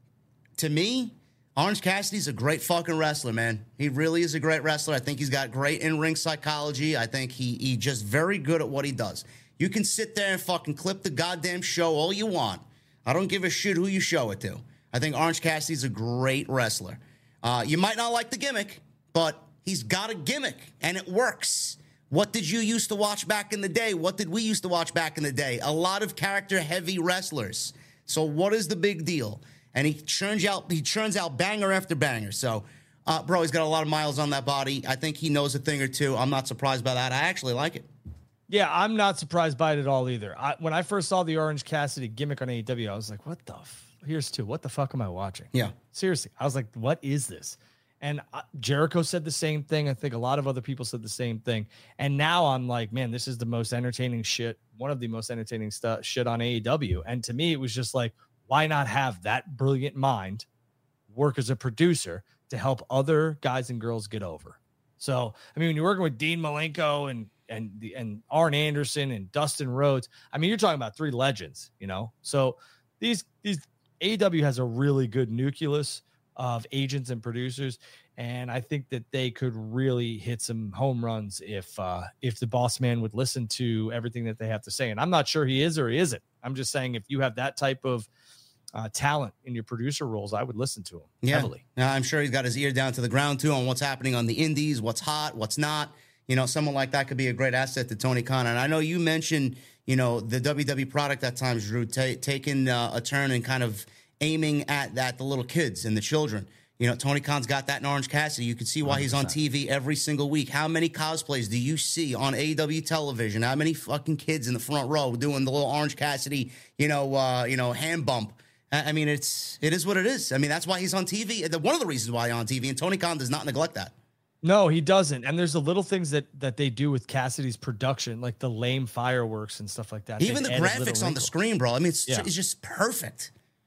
to me, Orange Cassidy's a great fucking wrestler, man. He really is a great wrestler. I think he's got great in-ring psychology. I think he he just very good at what he does. You can sit there and fucking clip the goddamn show all you want. I don't give a shit who you show it to. I think Orange Cassidy's a great wrestler. Uh, you might not like the gimmick, but he's got a gimmick, and it works. What did you used to watch back in the day? What did we used to watch back in the day? A lot of character-heavy wrestlers. So what is the big deal? And he churns out he churns out banger after banger. So, uh, bro, he's got a lot of miles on that body. I think he knows a thing or two. I'm not surprised by that. I actually like it. Yeah, I'm not surprised by it at all either. I, when I first saw the Orange Cassidy gimmick on A E W, I was like, what the f- here's two. What the fuck am I watching? Yeah. Seriously. I was like, what is this? And uh, Jericho said the same thing. I think a lot of other people said the same thing. And now I'm like, man, this is the most entertaining shit, one of the most entertaining stuff shit on A E W. And to me, it was just like, why not have that brilliant mind work as a producer to help other guys and girls get over? So, I mean, when you're working with Dean Malenko and and the, and Arn Anderson and Dustin Rhodes, I mean, you're talking about three legends, you know? So these these A E W has a really good nucleus of agents and producers, and I think that they could really hit some home runs if uh, if the boss man would listen to everything that they have to say. And I'm not sure he is or he isn't. I'm just saying if you have that type of Uh, talent in your producer roles, I would listen to him yeah. heavily. Yeah, I'm sure he's got his ear down to the ground too on what's happening on the indies, what's hot, what's not. You know, someone like that could be a great asset to Tony Khan. And I know you mentioned, you know, the W W E product at times, Drew, ta- taking uh, a turn and kind of aiming at that the little kids and the children. You know, Tony Khan's got that in Orange Cassidy. You can see why he's on T V every single week. How many cosplays do you see on A E W television? How many fucking kids in the front row doing the little Orange Cassidy, you know, uh, you know, hand bump? I mean, it's it is what it is. I mean, that's why he's on T V. One of the reasons why he's on T V, and Tony Khan does not neglect that. No, he doesn't. And there's the little things that that they do with Cassidy's production, like the lame fireworks and stuff like that. Even They've the graphics on the screen, bro. I mean, it's, yeah. it's just perfect.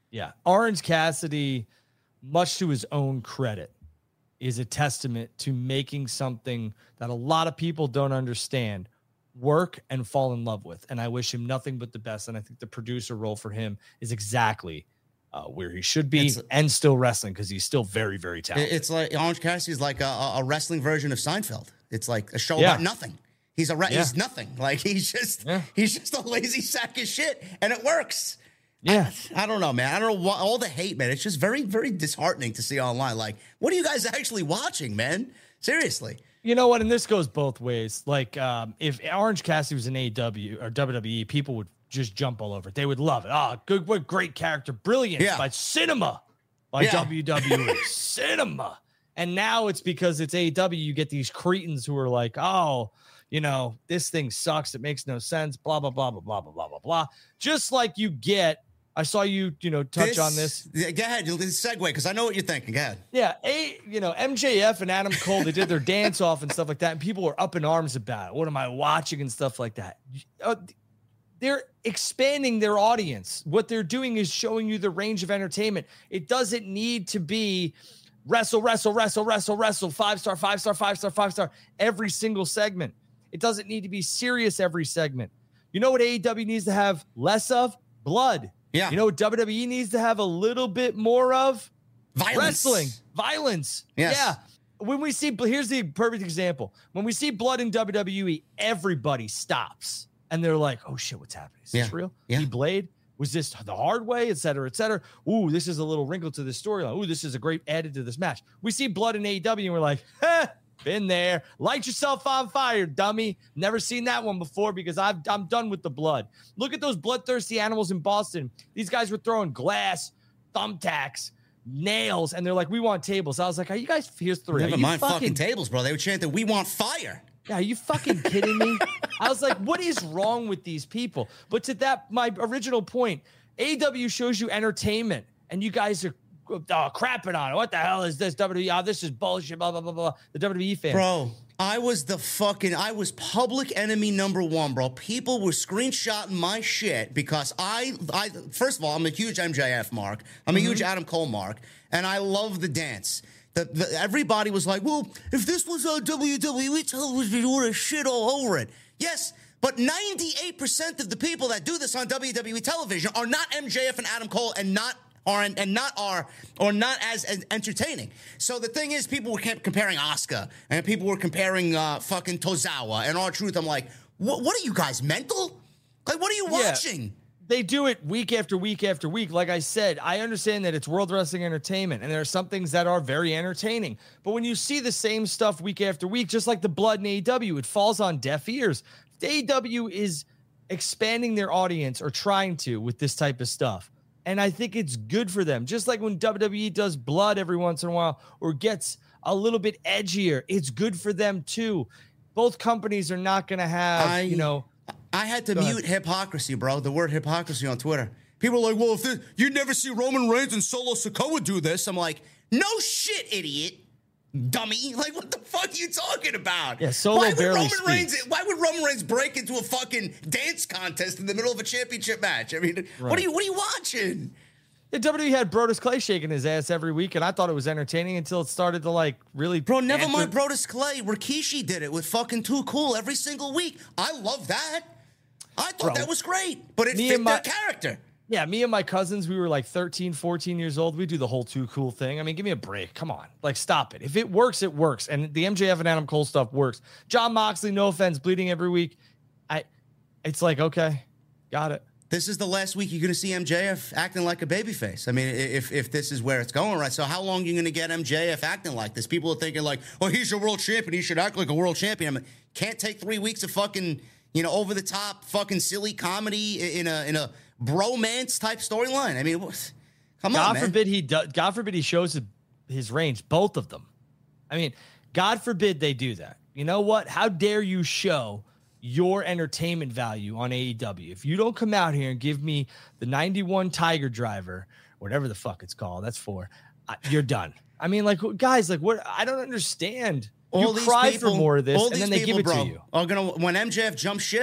Yeah. Orange Cassidy, much to his own credit, is a testament to making something that a lot of people don't understand work and fall in love with. And I wish him nothing but the best. And I think the producer role for him is exactly uh, where he should be it's, and still wrestling, because he's still very, very talented. It's like Orange Cassidy is like a, a wrestling version of Seinfeld. It's like a show yeah. about nothing. He's a re- yeah. he's nothing. Like he's just yeah. he's just a lazy sack of shit, and it works. Yeah, I, I don't know, man. I don't know what all the hate, man. It's just very, very disheartening to see online. Like, what are you guys actually watching, man? Seriously. You know what? And this goes both ways. Like, um, if Orange Cassidy was in A E W or W W E, people would just jump all over it. They would love it. Oh, good, what great character, brilliant yeah. by cinema, by yeah. W W E cinema. And now it's because it's A E W. You get these cretins who are like, oh, you know, this thing sucks. It makes no sense. Blah blah blah blah blah blah blah blah blah. Just like you get. I saw you, you know, touch this, on this. Yeah, go ahead. Segue, because I know what you're thinking. Go ahead. Yeah, a you know, M J F and Adam Cole, they did their dance off and stuff like that, and people were up in arms about it. What am I watching and stuff like that? Uh, they're expanding their audience. What they're doing is showing you the range of entertainment. It doesn't need to be wrestle, wrestle, wrestle, wrestle, wrestle, five star, five star, five star, five star every single segment. It doesn't need to be serious every segment. You know what A E W needs to have less of? Blood. Yeah. You know what W W E needs to have a little bit more of? Violence. Wrestling. Violence. Yes. Yeah. When we see, here's the perfect example. When we see blood in W W E, everybody stops. And they're like, oh shit, what's happening? Is yeah. this real? Yeah. He blade? Was this the hard way? Et cetera, et cetera. Ooh, this is a little wrinkle to this storyline. Ooh, this is a great added to this match. We see blood in A E W and we're like, huh. Been there. Light yourself on fire, dummy. Never seen that one before because I've, I'm done with the blood. Look at those bloodthirsty animals in Boston. These guys were throwing glass, thumbtacks, nails, and they're like, we want tables. I was like, are you guys, here's three. Never are you mind fucking, fucking tables, bro. They were chanting, we want fire. Yeah, are you fucking kidding me? I was like, what is wrong with these people? But to that, my original point, A E W shows you entertainment, and you guys are oh, crapping on it. What the hell is this? W W E, oh, this is bullshit, blah, blah, blah, blah. The W W E fan. Bro, I was the fucking, I was public enemy number one, bro. People were screenshotting my shit because I, I first of all, I'm a huge M J F mark. I'm Mm-hmm. a huge Adam Cole mark, and I love the dance. The, the, everybody was like, well, if this was on W W E television, you would have shit all over it. Yes, but ninety-eight percent of the people that do this on W W E television are not M J F and Adam Cole and not are and not are or not as, as entertaining. So the thing is, people were comparing Asuka and people were comparing uh, fucking Tozawa and R-Truth. I'm like, what? What are you guys mental? Like, what are you Yeah. watching? They do it week after week after week. Like I said, I understand that it's World Wrestling Entertainment, and there are some things that are very entertaining. But when you see the same stuff week after week, just like the blood in A E W, it falls on deaf ears. A E W is expanding their audience, or trying to, with this type of stuff. And I think it's good for them. Just like when W W E does blood every once in a while or gets a little bit edgier, it's good for them too. Both companies are not going to have, I, you know... I had to Go mute ahead. hypocrisy, bro. The word hypocrisy on Twitter. People are like, well, if this, you'd never see Roman Reigns and Solo Sikoa do this. I'm like, no shit, idiot. Dummy. Like, what the fuck are you talking about? Yeah, Solo why would barely Roman speaks. Reigns, why would Roman Reigns break into a fucking dance contest in the middle of a championship match? I mean, Right. what are you what are you watching? The W W E had Brodus Clay shaking his ass every week, and I thought it was entertaining until it started to, like, really... Bro, never banter. mind Brodus Clay. Rikishi did it with fucking Too Cool every single week. I love that. I thought Bro, that was great, but it me fit and my- their character. Yeah, me and my cousins, we were like thirteen, fourteen years old. We do the whole Too Cool thing. I mean, give me a break. Come on. Like, stop it. If it works, it works. And the M J F and Adam Cole stuff works. John Moxley, no offense, bleeding every week. I, It's like, okay, got it. This is the last week you're going to see M J F acting like a babyface. I mean, if if this is where it's going, right? So how long are you going to get M J F acting like this? People are thinking like, oh, he's your world champion. He should act like a world champion. I mean, can't take three weeks of fucking, you know, over the top fucking silly comedy in a in a bromance type storyline. I mean, what- come God on, man. forbid he does. God forbid he shows his- his range, both of them. I mean, God forbid they do that. You know what? How dare you show your entertainment value on A E W? If you don't come out here and give me the ninety-one Tiger Driver, whatever the fuck it's called, that's for, uh, you're done. I mean, like, guys, like, what? I don't understand. All You these cry people- for more of this, all and these then they give people, it bro, to you. Are gonna when M J F jumps ship,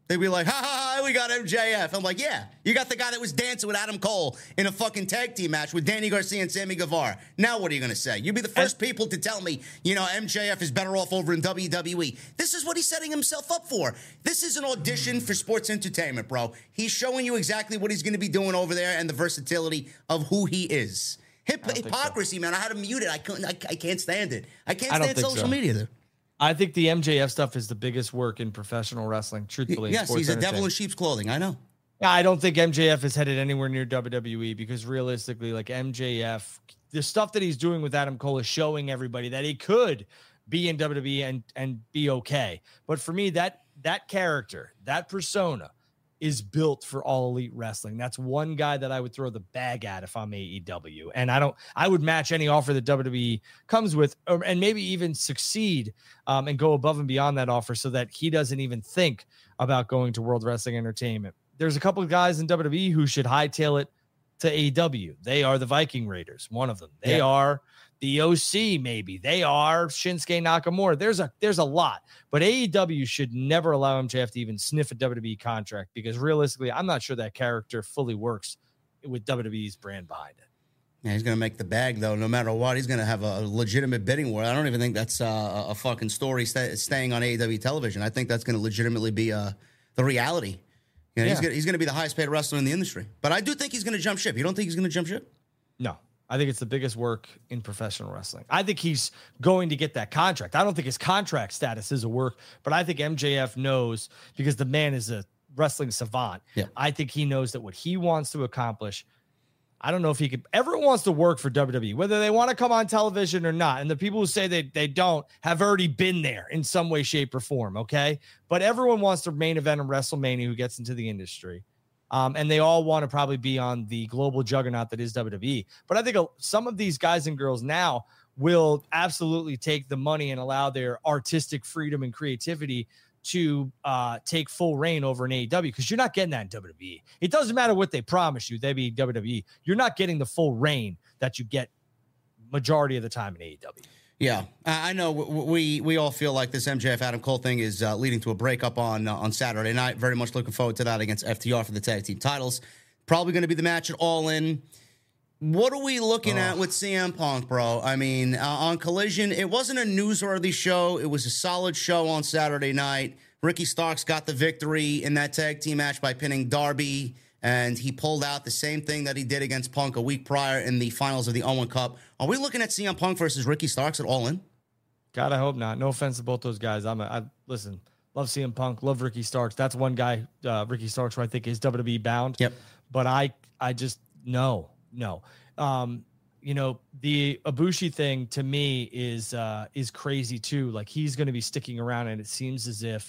They'd be like, ha, ha, ha, we got M J F. I'm like, yeah, you got the guy that was dancing with Adam Cole in a fucking tag team match with Danny Garcia and Sammy Guevara. Now what are you going to say? You'd be the first and- people to tell me, you know, M J F is better off over in W W E. This is what he's setting himself up for. This is an audition for sports entertainment, bro. He's showing you exactly what he's going to be doing over there and the versatility of who he is. Hip- hypocrisy, so. man. I had to mute it. I couldn't. I, I can't stand it. I can't stand social so. media, though. I think the M J F stuff is the biggest work in professional wrestling, truthfully. Yes, he's a devil in sheep's clothing. I know. Yeah, I don't think M J F is headed anywhere near W W E because realistically, like M J F, the stuff that he's doing with Adam Cole is showing everybody that he could be in W W E and, and be okay. But for me, that that character, that persona is built for All Elite Wrestling. That's one guy that I would throw the bag at if I'm A E W. And I don't, I would match any offer that W W E comes with, or, and maybe even succeed um, and go above and beyond that offer so that he doesn't even think about going to World Wrestling Entertainment. There's a couple of guys in W W E who should hightail it to A E W. They are the Viking Raiders, one of them. They yeah. are the O C, maybe. They are Shinsuke Nakamura. There's a there's a lot. But A E W should never allow M J F to even sniff a W W E contract because realistically, I'm not sure that character fully works with W W E's brand behind it. Yeah, he's going to make the bag, though, no matter what. He's going to have a legitimate bidding war. I don't even think that's uh, a fucking story st- staying on A E W television. I think that's going to legitimately be uh, the reality. You know, yeah. He's going he's to be the highest paid wrestler in the industry. But I do think he's going to jump ship. You don't think he's going to jump ship? No. I think it's the biggest work in professional wrestling. I think he's going to get that contract. I don't think his contract status is a work, but I think M J F knows because the man is a wrestling savant. Yeah. I think he knows that what he wants to accomplish, I don't know if he could, everyone wants to work for W W E, whether they want to come on television or not. And the people who say they, they don't have already been there in some way, shape, or form, okay? But everyone wants to main event in WrestleMania who gets into the industry. Um, and they all want to probably be on the global juggernaut that is W W E. But I think some of these guys and girls now will absolutely take the money and allow their artistic freedom and creativity to uh, take full reign over an A E W because you're not getting that in W W E. It doesn't matter what they promise you, they be W W E. You're not getting the full reign that you get majority of the time in A E W. Yeah, I know we we all feel like this M J F Adam Cole thing is uh, leading to a breakup on uh, on Saturday night. Very much looking forward to that against F T R for the tag team titles. Probably going to be the match at All In. What are we looking oh. at with C M Punk, bro? I mean, uh, on Collision, it wasn't a newsworthy show. It was a solid show on Saturday night. Ricky Starks got the victory in that tag team match by pinning Darby, and he pulled out the same thing that he did against Punk a week prior in the finals of the Owen Cup. Are we looking at C M Punk versus Ricky Starks at All In? God, I hope not. No offense to both those guys. I'm a, I listen. Love C M Punk. Love Ricky Starks. That's one guy, uh, Ricky Starks, who I think is W W E bound. Yep. But I, I just no, no. Um, you know, the Ibushi thing to me is uh, is crazy too. Like he's going to be sticking around, and it seems as if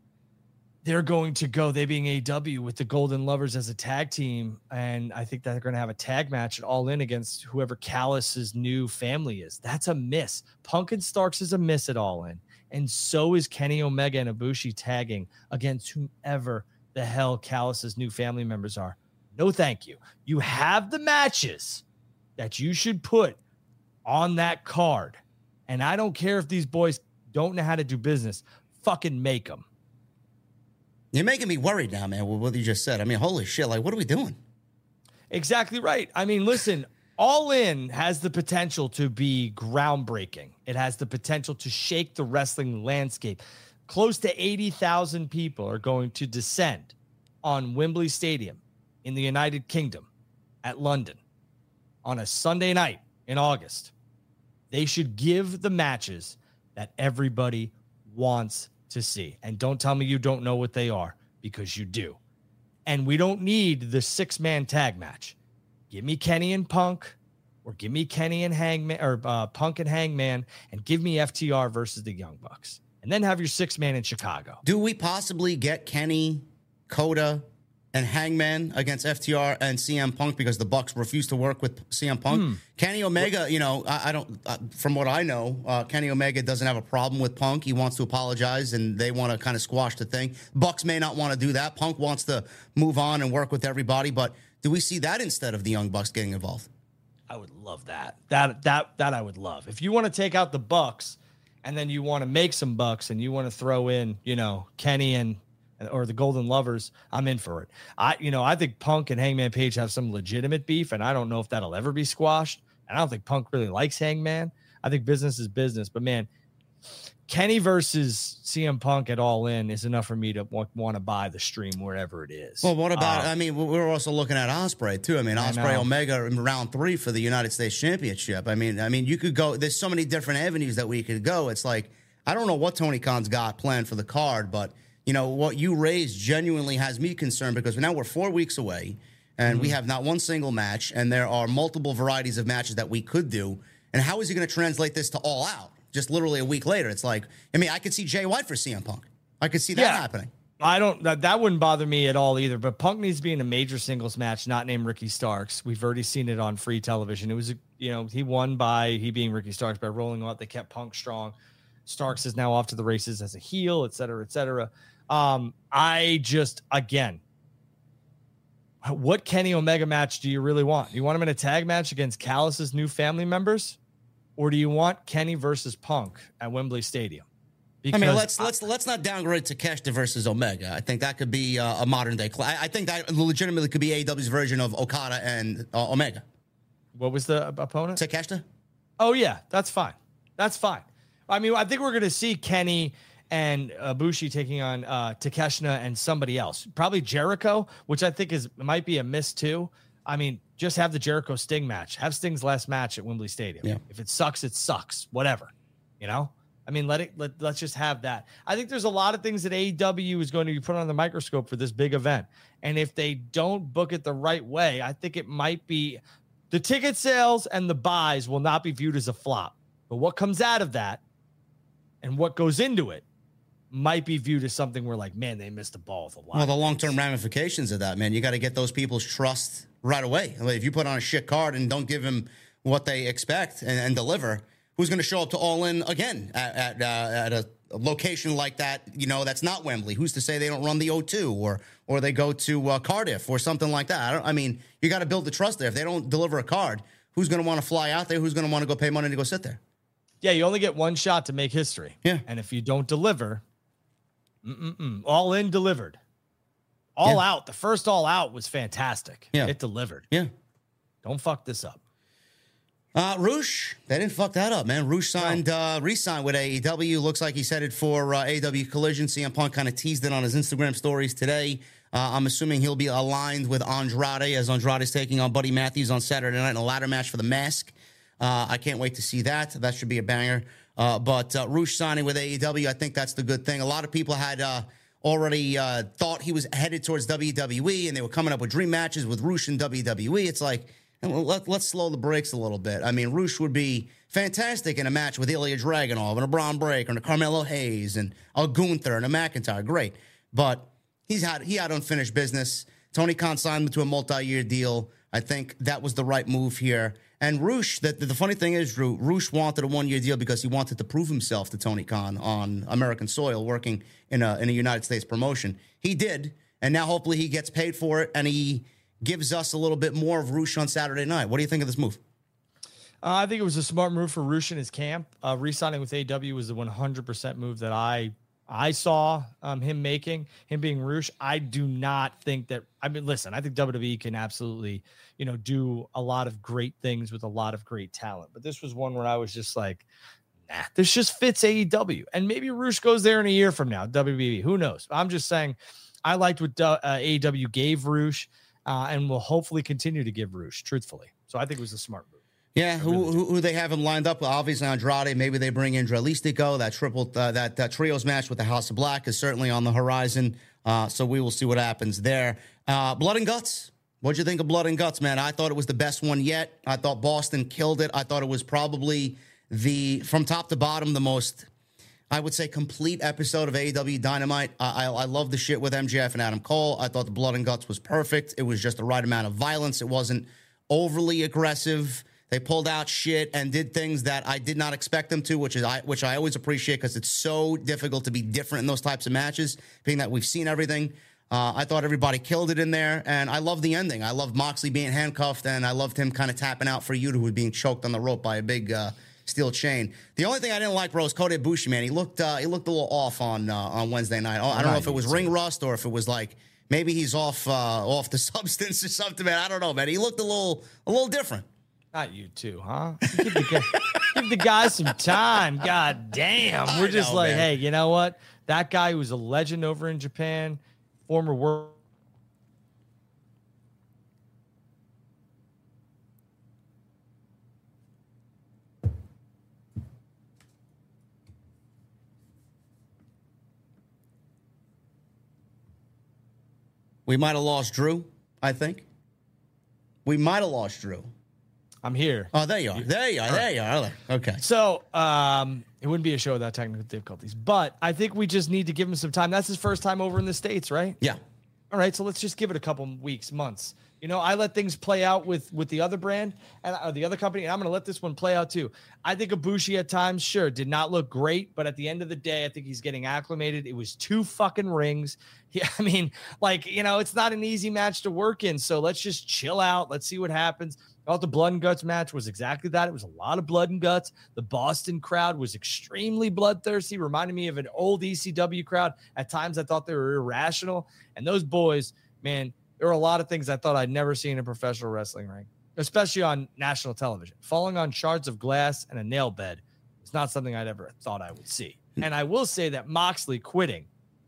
they're going to go, they being A E W, with the Golden Lovers as a tag team. And I think that they're going to have a tag match at All In against whoever Callis's new family is. That's a miss. Punk and Starks is a miss at All In. And so is Kenny Omega and Ibushi tagging against whomever the hell Callis's new family members are. No, thank you. You have the matches that you should put on that card. And I don't care if these boys don't know how to do business. Fucking make them. You're making me worried now, man, with what you just said. I mean, holy shit, like, what are we doing? Exactly right. I mean, listen, All In has the potential to be groundbreaking. It has the potential to shake the wrestling landscape. Close to eighty thousand people are going to descend on Wembley Stadium in the United Kingdom at London on a Sunday night in August. They should give the matches that everybody wants to see. And don't tell me you don't know what they are, because you do. And we don't need the six-man tag match. Give me Kenny and Punk, or give me Kenny and Hangman, or uh, Punk and Hangman, and give me F T R versus the Young Bucks. And then have your six-man in Chicago. Do we possibly get Kenny, Coda, and Hangman against F T R and C M Punk because the Bucks refuse to work with C M Punk? Hmm. Kenny Omega, you know, I, I don't, uh, from what I know, uh, Kenny Omega doesn't have a problem with Punk. He wants to apologize, and they want to kind of squash the thing. Bucks may not want to do that. Punk wants to move on and work with everybody, but do we see that instead of the Young Bucks getting involved? I would love that. That that that I would love. If you want to take out the Bucks and then you want to make some bucks and you want to throw in, you know, Kenny and or the Golden Lovers, I'm in for it. I, you know, I think Punk and Hangman Page have some legitimate beef, and I don't know if that'll ever be squashed. And I don't think Punk really likes Hangman. I think business is business, but man, Kenny versus C M Punk at All In is enough for me to want, want to buy the stream wherever it is. Well, what about, uh, I mean, we're also looking at Ospreay too. I mean, Ospreay Omega in round three for the United States Championship. I mean, I mean, you could go, there's so many different avenues that we could go. It's like, I don't know what Tony Khan's got planned for the card, but you know, what you raised genuinely has me concerned because now we're four weeks away and mm-hmm. we have not one single match and there are multiple varieties of matches that we could do. And how is he going to translate this to All Out? Just literally a week later, it's like, I mean, I could see Jay White for C M Punk. I could see that yeah, happening. I don't, that, that wouldn't bother me at all either, but Punk needs to be in a major singles match, not named Ricky Starks. We've already seen it on free television. It was, you know, he won by, he being Ricky Starks, by rolling out. They kept Punk strong. Starks is now off to the races as a heel, et cetera, et cetera. Um, I just, again, what Kenny Omega match do you really want? You want him in a tag match against Callis's new family members? Or do you want Kenny versus Punk at Wembley Stadium? Because I mean, let's let's let's not downgrade Takeshita versus Omega. I think that could be uh, a modern day. Cl- I, I think that legitimately could be A E W's version of Okada and uh, Omega. What was the opponent? Takeshita. Oh yeah, that's fine. That's fine. I mean, I think we're going to see Kenny and uh, Bushi taking on uh, Takeshita and somebody else, probably Jericho, which I think is might be a miss too. I mean, just have the Jericho Sting match. Have Sting's last match at Wembley Stadium. Yeah. If it sucks, it sucks. Whatever. You know? I mean, let it let, let's just have that. I think there's a lot of things that A E W is going to be put on the microscope for this big event. And if they don't book it the right way, I think it might be the ticket sales and the buys will not be viewed as a flop. But what comes out of that and what goes into it might be viewed as something where, like, man, they missed the ball with a lot. Well, the long-term ramifications of that, man, you got to get those people's trust right away. I mean, if you put on a shit card and don't give them what they expect and, and deliver, who's going to show up to All In again at at, uh, at a, a location like that? You know, that's not Wembley. Who's to say they don't run the O two or or they go to uh, Cardiff or something like that? I, don't, I mean, you got to build the trust there. If they don't deliver a card, who's going to want to fly out there? Who's going to want to go pay money to go sit there? Yeah, you only get one shot to make history. Yeah, and if you don't deliver. Mm-mm-mm. All In delivered. All yeah. Out. The first All Out was fantastic. Yeah. It delivered. Yeah. Don't fuck this up. Uh, Roosh, they didn't fuck that up, man. Roosh signed, no. uh, re-signed with A E W. Looks like he's headed for uh, A E W Collision. C M Punk kind of teased it on his Instagram stories today. Uh, I'm assuming he'll be aligned with Andrade as Andrade's taking on Buddy Matthews on Saturday night in a ladder match for the mask. Uh, I can't wait to see that. That should be a banger. Uh, but uh, Roosh signing with A E W, I think that's the good thing. A lot of people had uh, already uh, thought he was headed towards W W E, and they were coming up with dream matches with Roosh and W W E. It's like, let, let's slow the brakes a little bit. I mean, Roosh would be fantastic in a match with Ilya Dragunov and a Braun Breaker and a Carmelo Hayes and a Gunther and a McIntyre. Great. But he's had he had unfinished business. Tony Khan signed him to a multi-year deal. I think that was the right move here. And Roosh, the, the funny thing is, Drew, Roosh wanted a one-year deal because he wanted to prove himself to Tony Khan on American soil, working in a in a United States promotion. He did, and now hopefully he gets paid for it, and he gives us a little bit more of Roosh on Saturday night. What do you think of this move? Uh, I think it was a smart move for Roosh and his camp. Uh, re-signing with A E W was the one hundred percent move that I I saw um, him making, him being Roosh. I do not think that, I mean, listen, I think W W E can absolutely, you know, do a lot of great things with a lot of great talent. But this was one where I was just like, nah, this just fits A E W. And maybe Roosh goes there in a year from now, W W E. Who knows? I'm just saying I liked what uh, A E W gave Roosh uh, and will hopefully continue to give Roosh, truthfully. So I think it was a smart move. Yeah, who, who who they have him lined up with? Obviously Andrade. Maybe they bring in Dralistico. That triple uh, that that trios match with the House of Black is certainly on the horizon. Uh, so we will see what happens there. Uh, Blood and Guts. What'd you think of Blood and Guts, man? I thought it was the best one yet. I thought Boston killed it. I thought it was probably the from top to bottom the most, I would say, complete episode of A E W Dynamite. I I, I love the shit with M J F and Adam Cole. I thought the Blood and Guts was perfect. It was just the right amount of violence. It wasn't overly aggressive. They pulled out shit and did things that I did not expect them to, which is I which I always appreciate because it's so difficult to be different in those types of matches, being that we've seen everything. Uh, I thought everybody killed it in there, and I love the ending. I loved Moxley being handcuffed, and I loved him kind of tapping out for Yuta, who was being choked on the rope by a big, uh, steel chain. The only thing I didn't like, bro, was Kota Ibushi, man. He looked uh, he looked a little off on uh, on Wednesday night. I don't know if it was ring rust or if it was like maybe he's off uh, off the substance or something, man. I don't know, man. He looked a little a little different. Not you too, huh? Give the, guy, give the guy some time. God damn. We're just know, like, man. Hey, you know what? That guy who was a legend over in Japan, former world. We might have lost Drew, I think. We might have lost Drew. I'm here. Oh, there you are. There you are. There you are. Okay. So um, it wouldn't be a show without technical difficulties, but I think we just need to give him some time. That's his first time over in the States, right? Yeah. All right. So let's just give it a couple weeks, months. You know, I let things play out with with the other brand and uh, the other company, and I'm going to let this one play out too. I think Ibushi at times, sure, did not look great, but at the end of the day, I think he's getting acclimated. It was two fucking rings. He, I mean, like, you know, it's not an easy match to work in, so let's just chill out. Let's see what happens. I thought the blood and guts match was exactly that. It was a lot of blood and guts. The Boston crowd was extremely bloodthirsty, reminded me of an old E C W crowd. At times, I thought they were irrational, and those boys, man, there were a lot of things I thought I'd never seen in a professional wrestling ring, especially on national television. Falling on shards of glass and a nail bed is not something I'd ever thought I would see. And I will say that Moxley quitting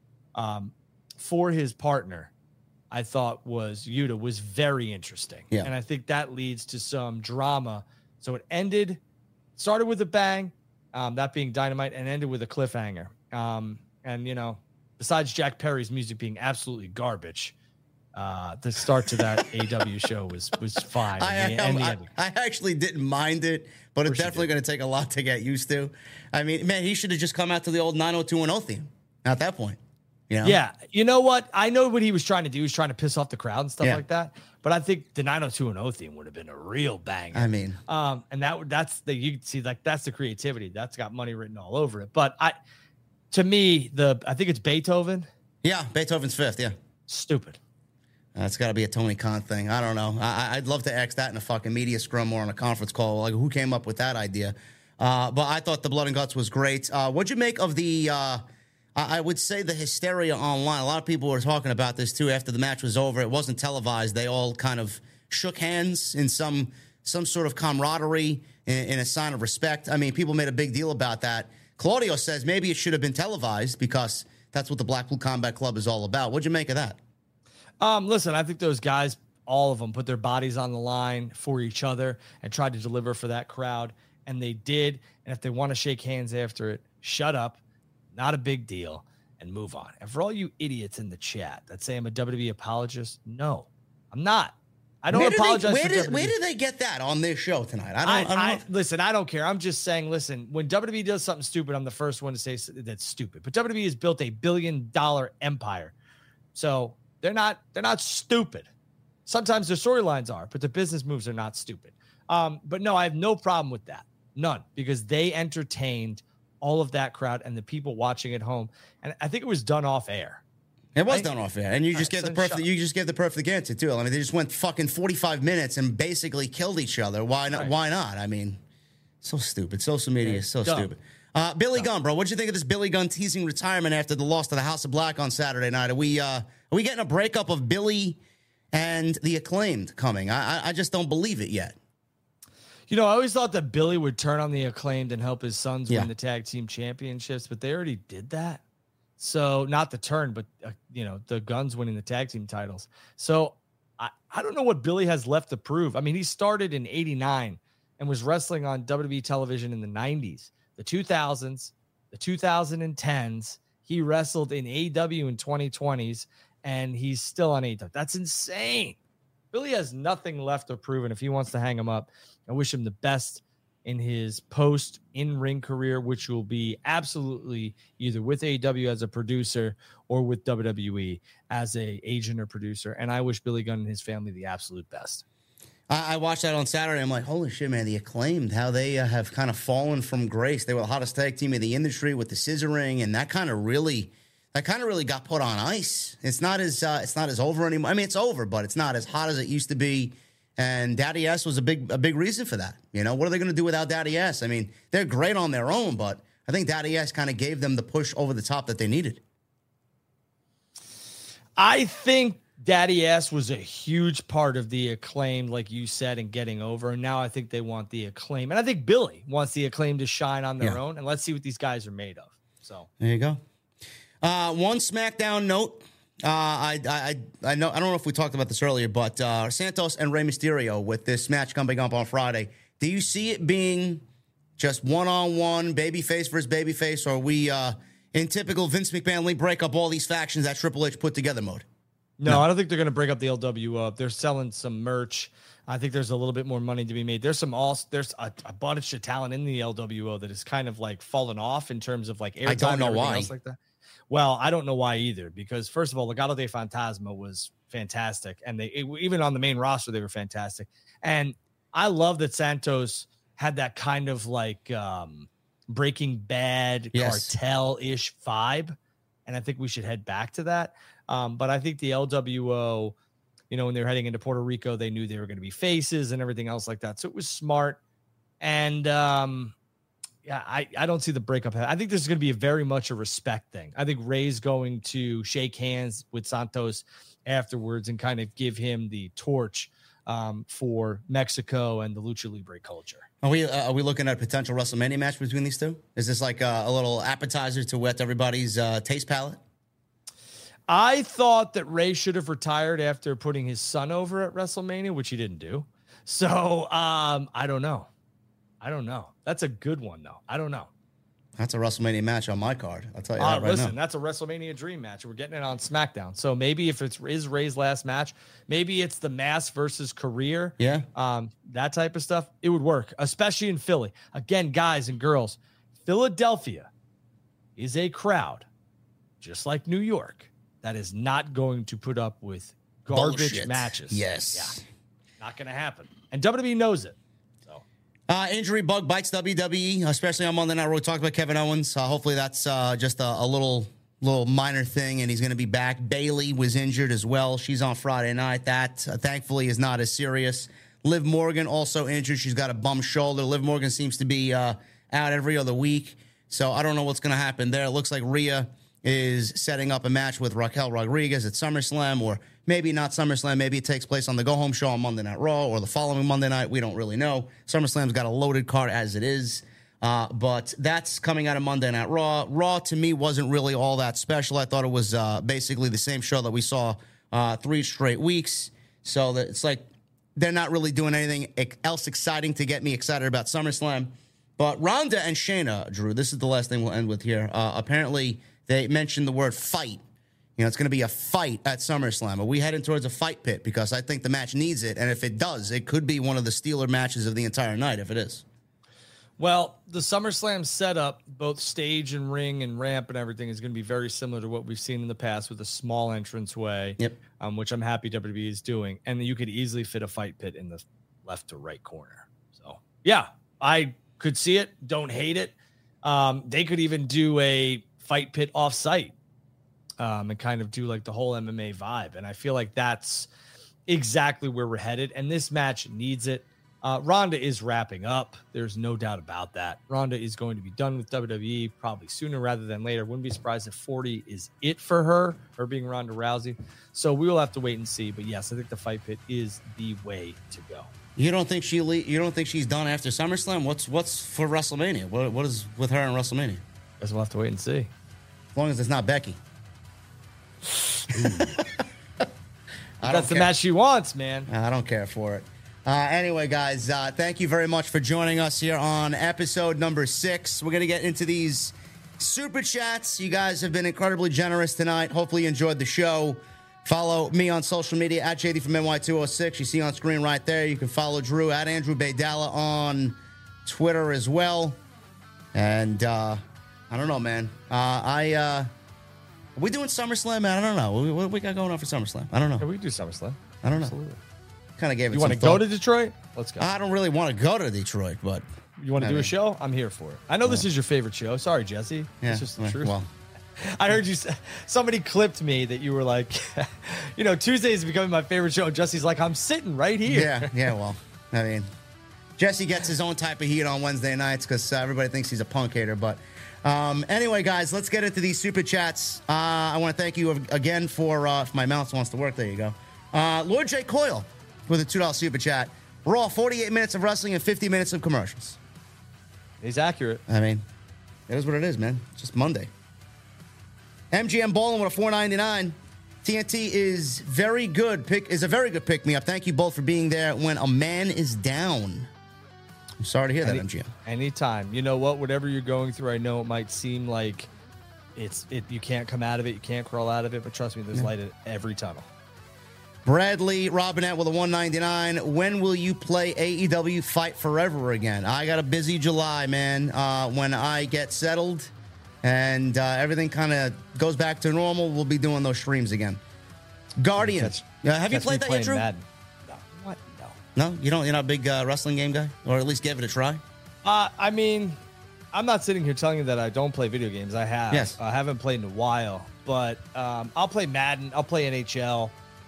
um, for his partner, I thought was Yuta, was very interesting. Yeah. And I think that leads to some drama. So it ended, started with a bang, um, that being Dynamite, and ended with a cliffhanger. Um, and, you know, besides Jack Perry's music being absolutely garbage, Uh, the start to that A E W show was was fine. I, and the, I, and the I, I actually didn't mind it, but it's definitely going to take a lot to get used to. I mean, man, he should have just come out to the old nine oh two one oh theme at that point. You know? Yeah. You know what? I know what he was trying to do. He was trying to piss off the crowd and stuff yeah. like that. But I think the nine oh two one oh theme would have been a real banger. I mean, um, and that that's the, you can see, like, that's the creativity. That's got money written all over it. But I, to me, the, I think it's Beethoven. Yeah. Beethoven's Fifth. Yeah. Stupid. That's got to be a Tony Khan thing. I don't know. I, I'd love to ask that in a fucking media scrum or on a conference call. Like, who came up with that idea? Uh, but I thought the blood and guts was great. Uh, what'd you make of the, uh, I would say the hysteria online? A lot of people were talking about this too after the match was over. It wasn't televised. They all kind of shook hands in some some sort of camaraderie in, in a sign of respect. I mean, people made a big deal about that. Claudio says maybe it should have been televised because that's what the Blackpool Combat Club is all about. What'd you make of that? Um, listen, I think those guys, all of them, put their bodies on the line for each other and tried to deliver for that crowd, and they did. And if they want to shake hands after it, shut up, not a big deal, and move on. And for all you idiots in the chat that say I'm a W W E apologist, no, I'm not. I don't where apologize they, where for did, W W E. Where did they get that on this show tonight? I don't, I, I don't I, know. listen, I don't care. I'm just saying, listen, when W W E does something stupid, I'm the first one to say that's stupid. But W W E has built a billion dollar empire. So they're not they're not stupid. Sometimes their storylines are, but their business moves are not stupid. Um, but no, I have no problem with that. None, because they entertained all of that crowd and the people watching at home. And I think it was done off air. It was right? done off air, and you just right, gave the so perfect. You just gave the perfect answer too. I mean, they just went fucking forty-five minutes and basically killed each other. Why not? Right. Why not? I mean, so stupid. Social media is so Dumb. stupid. Uh, Billy Dumb. Gunn, bro, what'd you think of this Billy Gunn teasing retirement after the loss to the House of Black on Saturday night? Are we uh, are we getting a breakup of Billy and the Acclaimed coming? I I, I just don't believe it yet. You know, I always thought that Billy would turn on the Acclaimed and help his sons Yeah. win the tag team championships, but they already did that. So not the turn, but uh, you know, the Guns winning the tag team titles. So I, I don't know what Billy has left to prove. I mean, he started in eighty-nine and was wrestling on W W E television in the nineties, the two thousands, the twenty tens. He wrestled in A E W in twenty twenties, and he's still on A E W. That's insane. Billy has nothing left to prove, and if he wants to hang him up, I wish him the best in his post in-ring career, which will be absolutely either with A E W as a producer or with W W E as a agent or producer. And I wish Billy Gunn and his family the absolute best. I, I watched that on Saturday. I'm like, holy shit, man, the Acclaimed, how they uh, have kind of fallen from grace. They were the hottest tag team in the industry with the scissoring, and that kind of really, that kind of really got put on ice. It's not as, uh, it's not as over anymore. I mean, it's over, but it's not as hot as it used to be. And Daddy S was a big a big reason for that. You know, what are they going to do without Daddy S? I mean, they're great on their own, but I think Daddy S kind of gave them the push over the top that they needed. I think Daddy S was a huge part of the Acclaim, like you said, and getting over. And now I think they want the Acclaim. And I think Billy wants the Acclaim to shine on their yeah. own. And let's see what these guys are made of. So there you go. Uh, one SmackDown note. Uh, I, I I know I don't know if we talked about this earlier, but uh, Santos and Rey Mysterio with this match coming up on Friday. Do you see it being just one-on-one, babyface versus babyface, or are we uh, in typical Vince McMahon Lee break up all these factions that Triple H put together mode? No, no. I don't think they're going to break up the L W O. They're selling some merch. I think there's a little bit more money to be made. There's some all there's a, a bunch of talent in the L W O that is kind of like fallen off in terms of like airtime. I don't know and why. Else like that. Well, I don't know why either, because first of all, Legado de Fantasma was fantastic, and they it, even on the main roster they were fantastic. And I love that Santos had that kind of like um, Breaking Bad yes. cartel-ish vibe, and I think we should head back to that. Um, but I think the L W O, you know, when they were heading into Puerto Rico, they knew they were going to be faces and everything else like that, so it was smart. And um, yeah, I, I don't see the breakup. I think this is going to be a very much a respect thing. I think Rey's going to shake hands with Santos afterwards and kind of give him the torch um, for Mexico and the Lucha Libre culture. Are we uh, are we looking at a potential WrestleMania match between these two? Is this like a, a little appetizer to whet everybody's uh, taste palate? I thought that Rey should have retired after putting his son over at WrestleMania, which he didn't do. So um, I don't know. I don't know. That's a good one, though. I don't know. That's a WrestleMania match on my card. I'll tell you uh, that right listen, now. That's a WrestleMania dream match. We're getting it on SmackDown. So maybe if it's is Rey's last match, maybe it's the mass versus career. Yeah. Um, that type of stuff. It would work, especially in Philly. Again, guys and girls, Philadelphia is a crowd, just like New York, that is not going to put up with garbage Bullshit. matches. Yes. Yeah. Not going to happen. And W W E knows it. Uh, injury bug bites W W E, especially on Monday Night Raw. We talked about Kevin Owens. Uh, hopefully that's uh, just a, a little little minor thing, and he's going to be back. Bayley was injured as well. She's on Friday night. That, uh, thankfully, is not as serious. Liv Morgan also injured. She's got a bum shoulder. Liv Morgan seems to be uh, out every other week, so I don't know what's going to happen there. It looks like Rhea is setting up a match with Raquel Rodriguez at SummerSlam, or maybe not SummerSlam. Maybe it takes place on the go-home show on Monday Night Raw or the following Monday night. We don't really know. SummerSlam's got a loaded card as it is. Uh, but that's coming out of Monday Night Raw. Raw, to me, wasn't really all that special. I thought it was uh, basically the same show that we saw uh, three straight weeks. So that it's like they're not really doing anything else exciting to get me excited about SummerSlam. But Ronda and Shayna, Drew, this is the last thing we'll end with here. Uh, apparently, they mentioned the word fight. You know, it's going to be a fight at SummerSlam. Are we heading towards a fight pit? Because I think the match needs it. And if it does, it could be one of the Steeler matches of the entire night if it is. Well, the SummerSlam setup, both stage and ring and ramp and everything, is going to be very similar to what we've seen in the past with a small entranceway, yep. um, which I'm happy W W E is doing. And you could easily fit a fight pit in the left to right corner. So, yeah, I could see it. Don't hate it. Um, they could even do a fight pit off-site. Um, and kind of do like the whole M M A vibe. And I feel like that's exactly where we're headed. And this match needs it. Uh, Ronda is wrapping up. There's no doubt about that. Ronda is going to be done with W W E probably sooner rather than later. Wouldn't be surprised if forty is it for her, her being Ronda Rousey. So we will have to wait and see. But yes, I think the fight pit is the way to go. You don't think she le- you don't think she's done after SummerSlam? What's what's for WrestleMania? What what is with her in WrestleMania? Guess we'll have to wait and see. As long as it's not Becky. That's the match she wants, man. I don't care for it. Uh, anyway, guys, uh, thank you very much for joining us here on episode number six. We're going to get into these super chats. You guys have been incredibly generous tonight. Hopefully you enjoyed the show. Follow me on social media at J D from N Y two oh six. You see on screen right there. You can follow Drew at Andrew Baydala on Twitter as well. And uh, I don't know, man. Uh, I... Uh, Are we doing SummerSlam, man? I don't know. What, what we got going on for SummerSlam? I don't know. Yeah, we can do SummerSlam. I don't know. Absolutely. Kind of gave it You some want to thought. go to Detroit? Let's go. I don't really want to go to Detroit, but... You want to I do mean, a show? I'm here for it. I know well, this is your favorite show. Sorry, Jesse. Yeah, it's just the well, truth. Well, I heard you. Somebody clipped me that you were like, you know, Tuesday is becoming my favorite show. Jesse's like, I'm sitting right here. Yeah, yeah. Well, I mean, Jesse gets his own type of heat on Wednesday nights because uh, everybody thinks he's a punk hater. But um, anyway, guys, let's get into these super chats. Uh, I want to thank you again for uh, if my mouse wants to work. There you go. Uh, Lord J. Coyle with a two dollar super chat. Raw, forty-eight minutes of wrestling and fifty minutes of commercials. He's accurate. I mean, it is what it is, man. It's just Monday. M G M Ballin with a four ninety-nine. T N T is very good. Pick is a very good pick me up. Thank you both for being there when a man is down. I'm sorry to hear Any, that, M G M. Anytime. You know what? Whatever you're going through, I know it might seem like it's it. You can't come out of it. You can't crawl out of it. But trust me, there's yeah. light at every tunnel. Bradley Robinette with a one ninety-nine. When will you play A E W Fight Forever again? I got a busy July, man. Uh, when I get settled and uh, everything kind of goes back to normal, we'll be doing those streams again. Guardian. Catch, uh, have you played that yet, Drew? Madden. No. What? No. No? You don't, you're not a big uh, wrestling game guy? Or at least give it a try? Uh, I mean, I'm not sitting here telling you that I don't play video games. I have. Yes. I haven't played in a while. But um, I'll play Madden. I'll play N H L.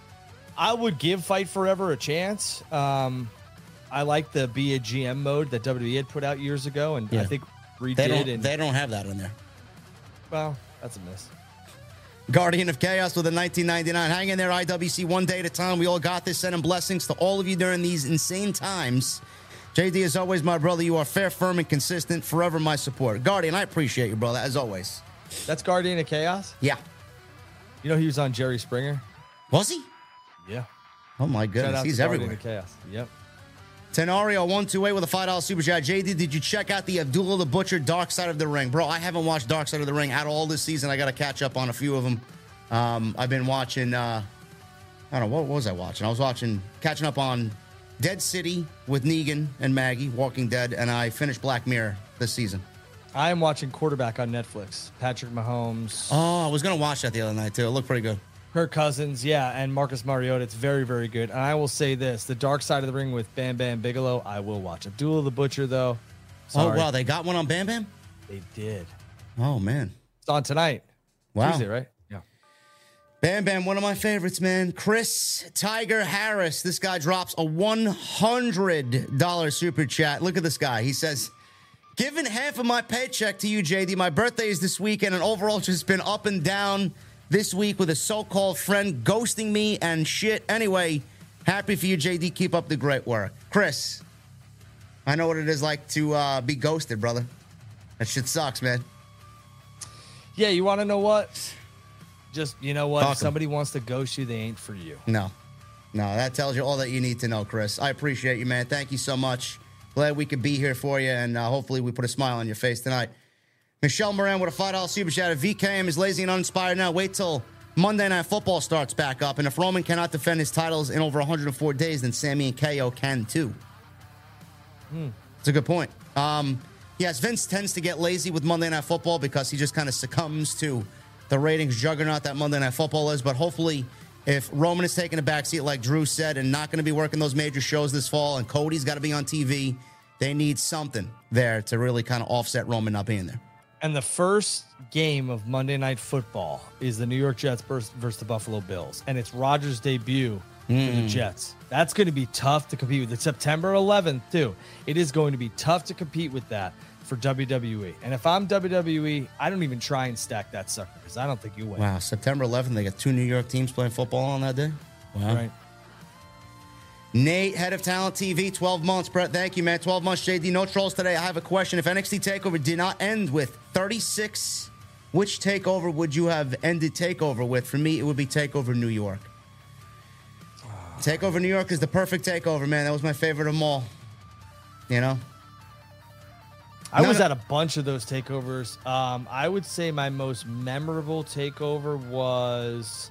I would give Fight Forever a chance. Um, I like the Be a G M mode that W W E had put out years ago, and yeah. I think redid. They don't, and, they don't have that in there. Well, that's a miss. Guardian of Chaos with a nineteen ninety-nine. Hang in there, I W C, one day at a time. We all got this. Sending blessings to all of you during these insane times. J D, as always, my brother, you are fair, firm, and consistent. Forever my support. Guardian, I appreciate you, brother, as always. That's Guardian of Chaos? Yeah. You know he was on Jerry Springer? Was he? Yeah. Oh, my goodness. He's everywhere. Of Chaos. Yep. Tenario one two eight with a five dollar super chat. J D, did you check out the Abdullah the Butcher Dark Side of the Ring? Bro, I haven't watched Dark Side of the Ring at all this season. I got to catch up on a few of them. Um, I've been watching, uh, I don't know, what, what was I watching? I was watching, catching up on Dead City with Negan and Maggie, Walking Dead, and I finished Black Mirror this season. I am watching Quarterback on Netflix. Patrick Mahomes. Oh, I was going to watch that the other night, too. It looked pretty good. Kirk Cousins, yeah, and Marcus Mariota. It's very, very good. And I will say this, the Dark Side of the Ring with Bam Bam Bigelow, I will watch. Abdullah the Butcher, though, sorry. Oh, wow, they got one on Bam Bam? They did. Oh, man. It's on tonight. Wow. Tuesday, right? Yeah. Bam Bam, one of my favorites, man. Chris Tiger Harris. This guy drops a one hundred dollar super chat. Look at this guy. He says, giving half of my paycheck to you, J D. My birthday is this weekend, and overall just been up and down this week with a so-called friend ghosting me and shit. Anyway, happy for you, J D. Keep up the great work. Chris, I know what it is like to uh, be ghosted, brother. That shit sucks, man. Yeah, you want to know what? Just, you know what? Talk if somebody wants to ghost you, they ain't for you. No. No, that tells you all that you need to know, Chris. I appreciate you, man. Thank you so much. Glad we could be here for you, and uh, hopefully we put a smile on your face tonight. Michelle Moran with a five dollar super chat. V K M is lazy and uninspired now. Wait till Monday Night Football starts back up. And if Roman cannot defend his titles in over one hundred four days, then Sammy and K O can too. Hmm. It's a good point. Um, yes, Vince tends to get lazy with Monday Night Football because he just kind of succumbs to the ratings juggernaut that Monday Night Football is. But hopefully, if Roman is taking a backseat, like Drew said, and not going to be working those major shows this fall, and Cody's got to be on T V, they need something there to really kind of offset Roman not being there. And the first game of Monday Night Football is the New York Jets versus the Buffalo Bills. And it's Rodgers' debut mm. for the Jets. That's going to be tough to compete with. It's September eleventh, too. It is going to be tough to compete with that for W W E. And if I'm W W E, I don't even try and stack that sucker because I don't think you win. Wow, September eleventh, they got two New York teams playing football on that day? Wow. Right. Nate, head of Talent T V, twelve months. Brett, thank you, man. twelve months, J D. No trolls today. I have a question. If N X T TakeOver did not end with thirty-six, which TakeOver would you have ended TakeOver with? For me, it would be TakeOver New York. TakeOver New York is the perfect TakeOver, man. That was my favorite of them all. You know? I no, was no. at a bunch of those TakeOvers. Um, I would say my most memorable TakeOver was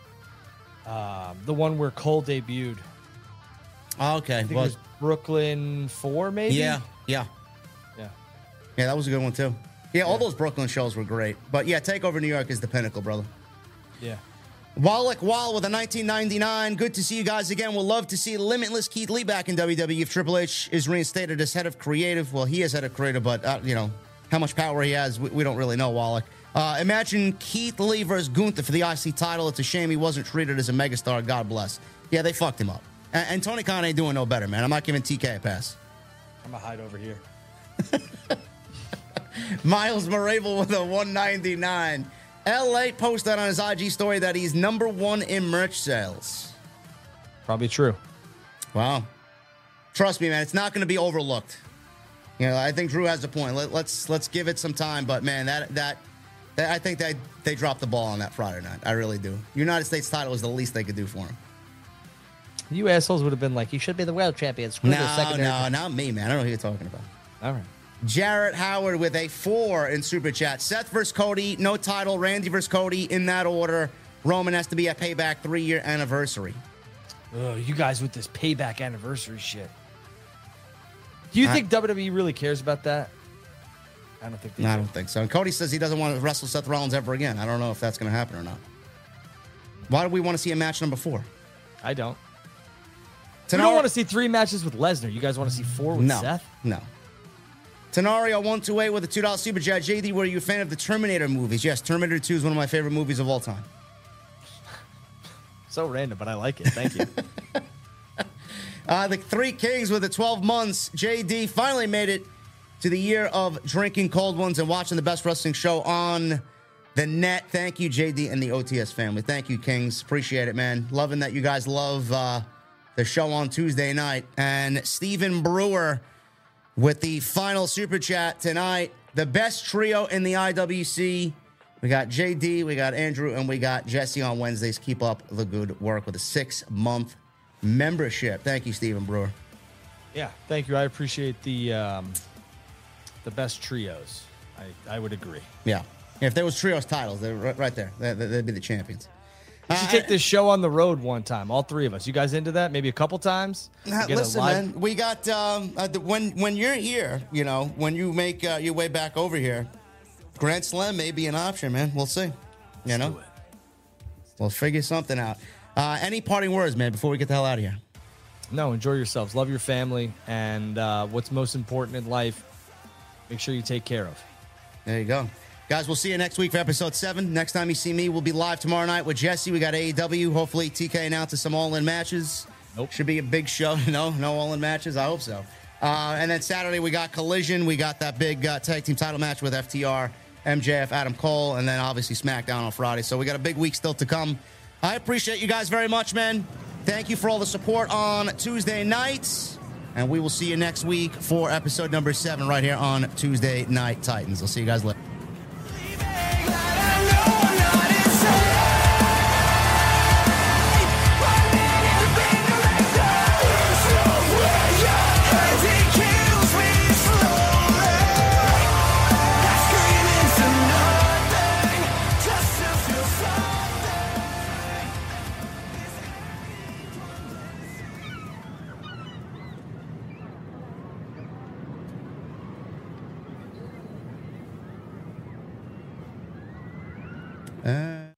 uh, the one where Cole debuted. Oh, okay. I think well, it was Brooklyn four, maybe? Yeah, yeah. Yeah. Yeah, that was a good one, too. Yeah, all yeah. those Brooklyn shows were great. But, yeah, TakeOver New York is the pinnacle, brother. Yeah. Wallach Wall with a nineteen ninety-nine. Good to see you guys again. We'll love to see Limitless Keith Lee back in W W E if Triple H is reinstated as head of creative. Well, he is head of creative, but, uh, you know, how much power he has, we, we don't really know, Wallach. Uh, imagine Keith Lee versus Gunther for the I C title. It's a shame he wasn't treated as a megastar. God bless. Yeah, they fucked him up. And, and Tony Khan ain't doing no better, man. I'm not giving T K a pass. I'm going to hide over here. Miles Morabel with a one ninety-nine. L A posted on his I G story that he's number one in merch sales. Probably true. Wow. Trust me, man, it's not going to be overlooked. You know, I think Drew has a point. Let, let's let's give it some time. But man, that that, that I think that they dropped the ball on that Friday night. I really do. United States title was the least they could do for him. You assholes would have been like, you should be the world champion. Screw no, the secondary. no, not me, man. I don't know who you're talking about. All right. Jarrett Howard with a four in Super Chat. Seth versus Cody, no title. Randy versus Cody, in that order. Roman has to be at Payback three-year anniversary. Oh, you guys with this Payback anniversary shit. Do you I, think W W E really cares about that? I don't think they no, do. I don't think so. And Cody says he doesn't want to wrestle Seth Rollins ever again. I don't know if that's going to happen or not. Why do we want to see a match number four? I don't. Tenor- You don't want to see three matches with Lesnar. You guys want to see four with no, Seth? No. Tenario one two eight with a two dollar Super Chat. J D, were you a fan of the Terminator movies? Yes, Terminator two is one of my favorite movies of all time. So random, but I like it. Thank you. uh, the Three Kings with the twelve months. J D finally made it to the year of drinking cold ones and watching the best wrestling show on the net. Thank you, J D and the O T S family. Thank you, Kings. Appreciate it, man. Loving that you guys love uh, the show on Tuesday night. And Stephen Brewer with the final Super Chat tonight. The best trio in the I W C. We got J D, we got Andrew, and we got Jesse on Wednesdays. Keep up the good work with a six-month membership. Thank you, Stephen Brewer. Yeah, thank you. I appreciate the um, the best trios. I, I would agree. Yeah. If there was trios titles, they're right right there. They'd, they'd be the champions. We should Uh, take this show on the road one time, all three of us. You guys into that? Maybe a couple times? Uh, Get a listen, live- man, we got um, uh, the, when when you're here, you know, when you make uh, your way back over here, Grand Slam may be an option, man. We'll see. You know, do it. we'll figure something out. Uh, any parting words, man, before we get the hell out of here? No, enjoy yourselves. Love your family. And uh, what's most important in life, make sure you take care of. There you go. Guys, we'll see you next week for episode seven. Next time you see me, we'll be live tomorrow night with Jesse. We got A E W. Hopefully, T K announces some all-in matches. Nope. Should be a big show. No, no all-in matches. I hope so. Uh, and then Saturday, we got Collision. We got that big uh, tag team title match with F T R, M J F, Adam Cole, and then obviously SmackDown on Friday. So we got a big week still to come. I appreciate you guys very much, man. Thank you for all the support on Tuesday nights. And we will see you next week for episode number seven right here on Tuesday Night Titans. I'll see you guys later. Uh...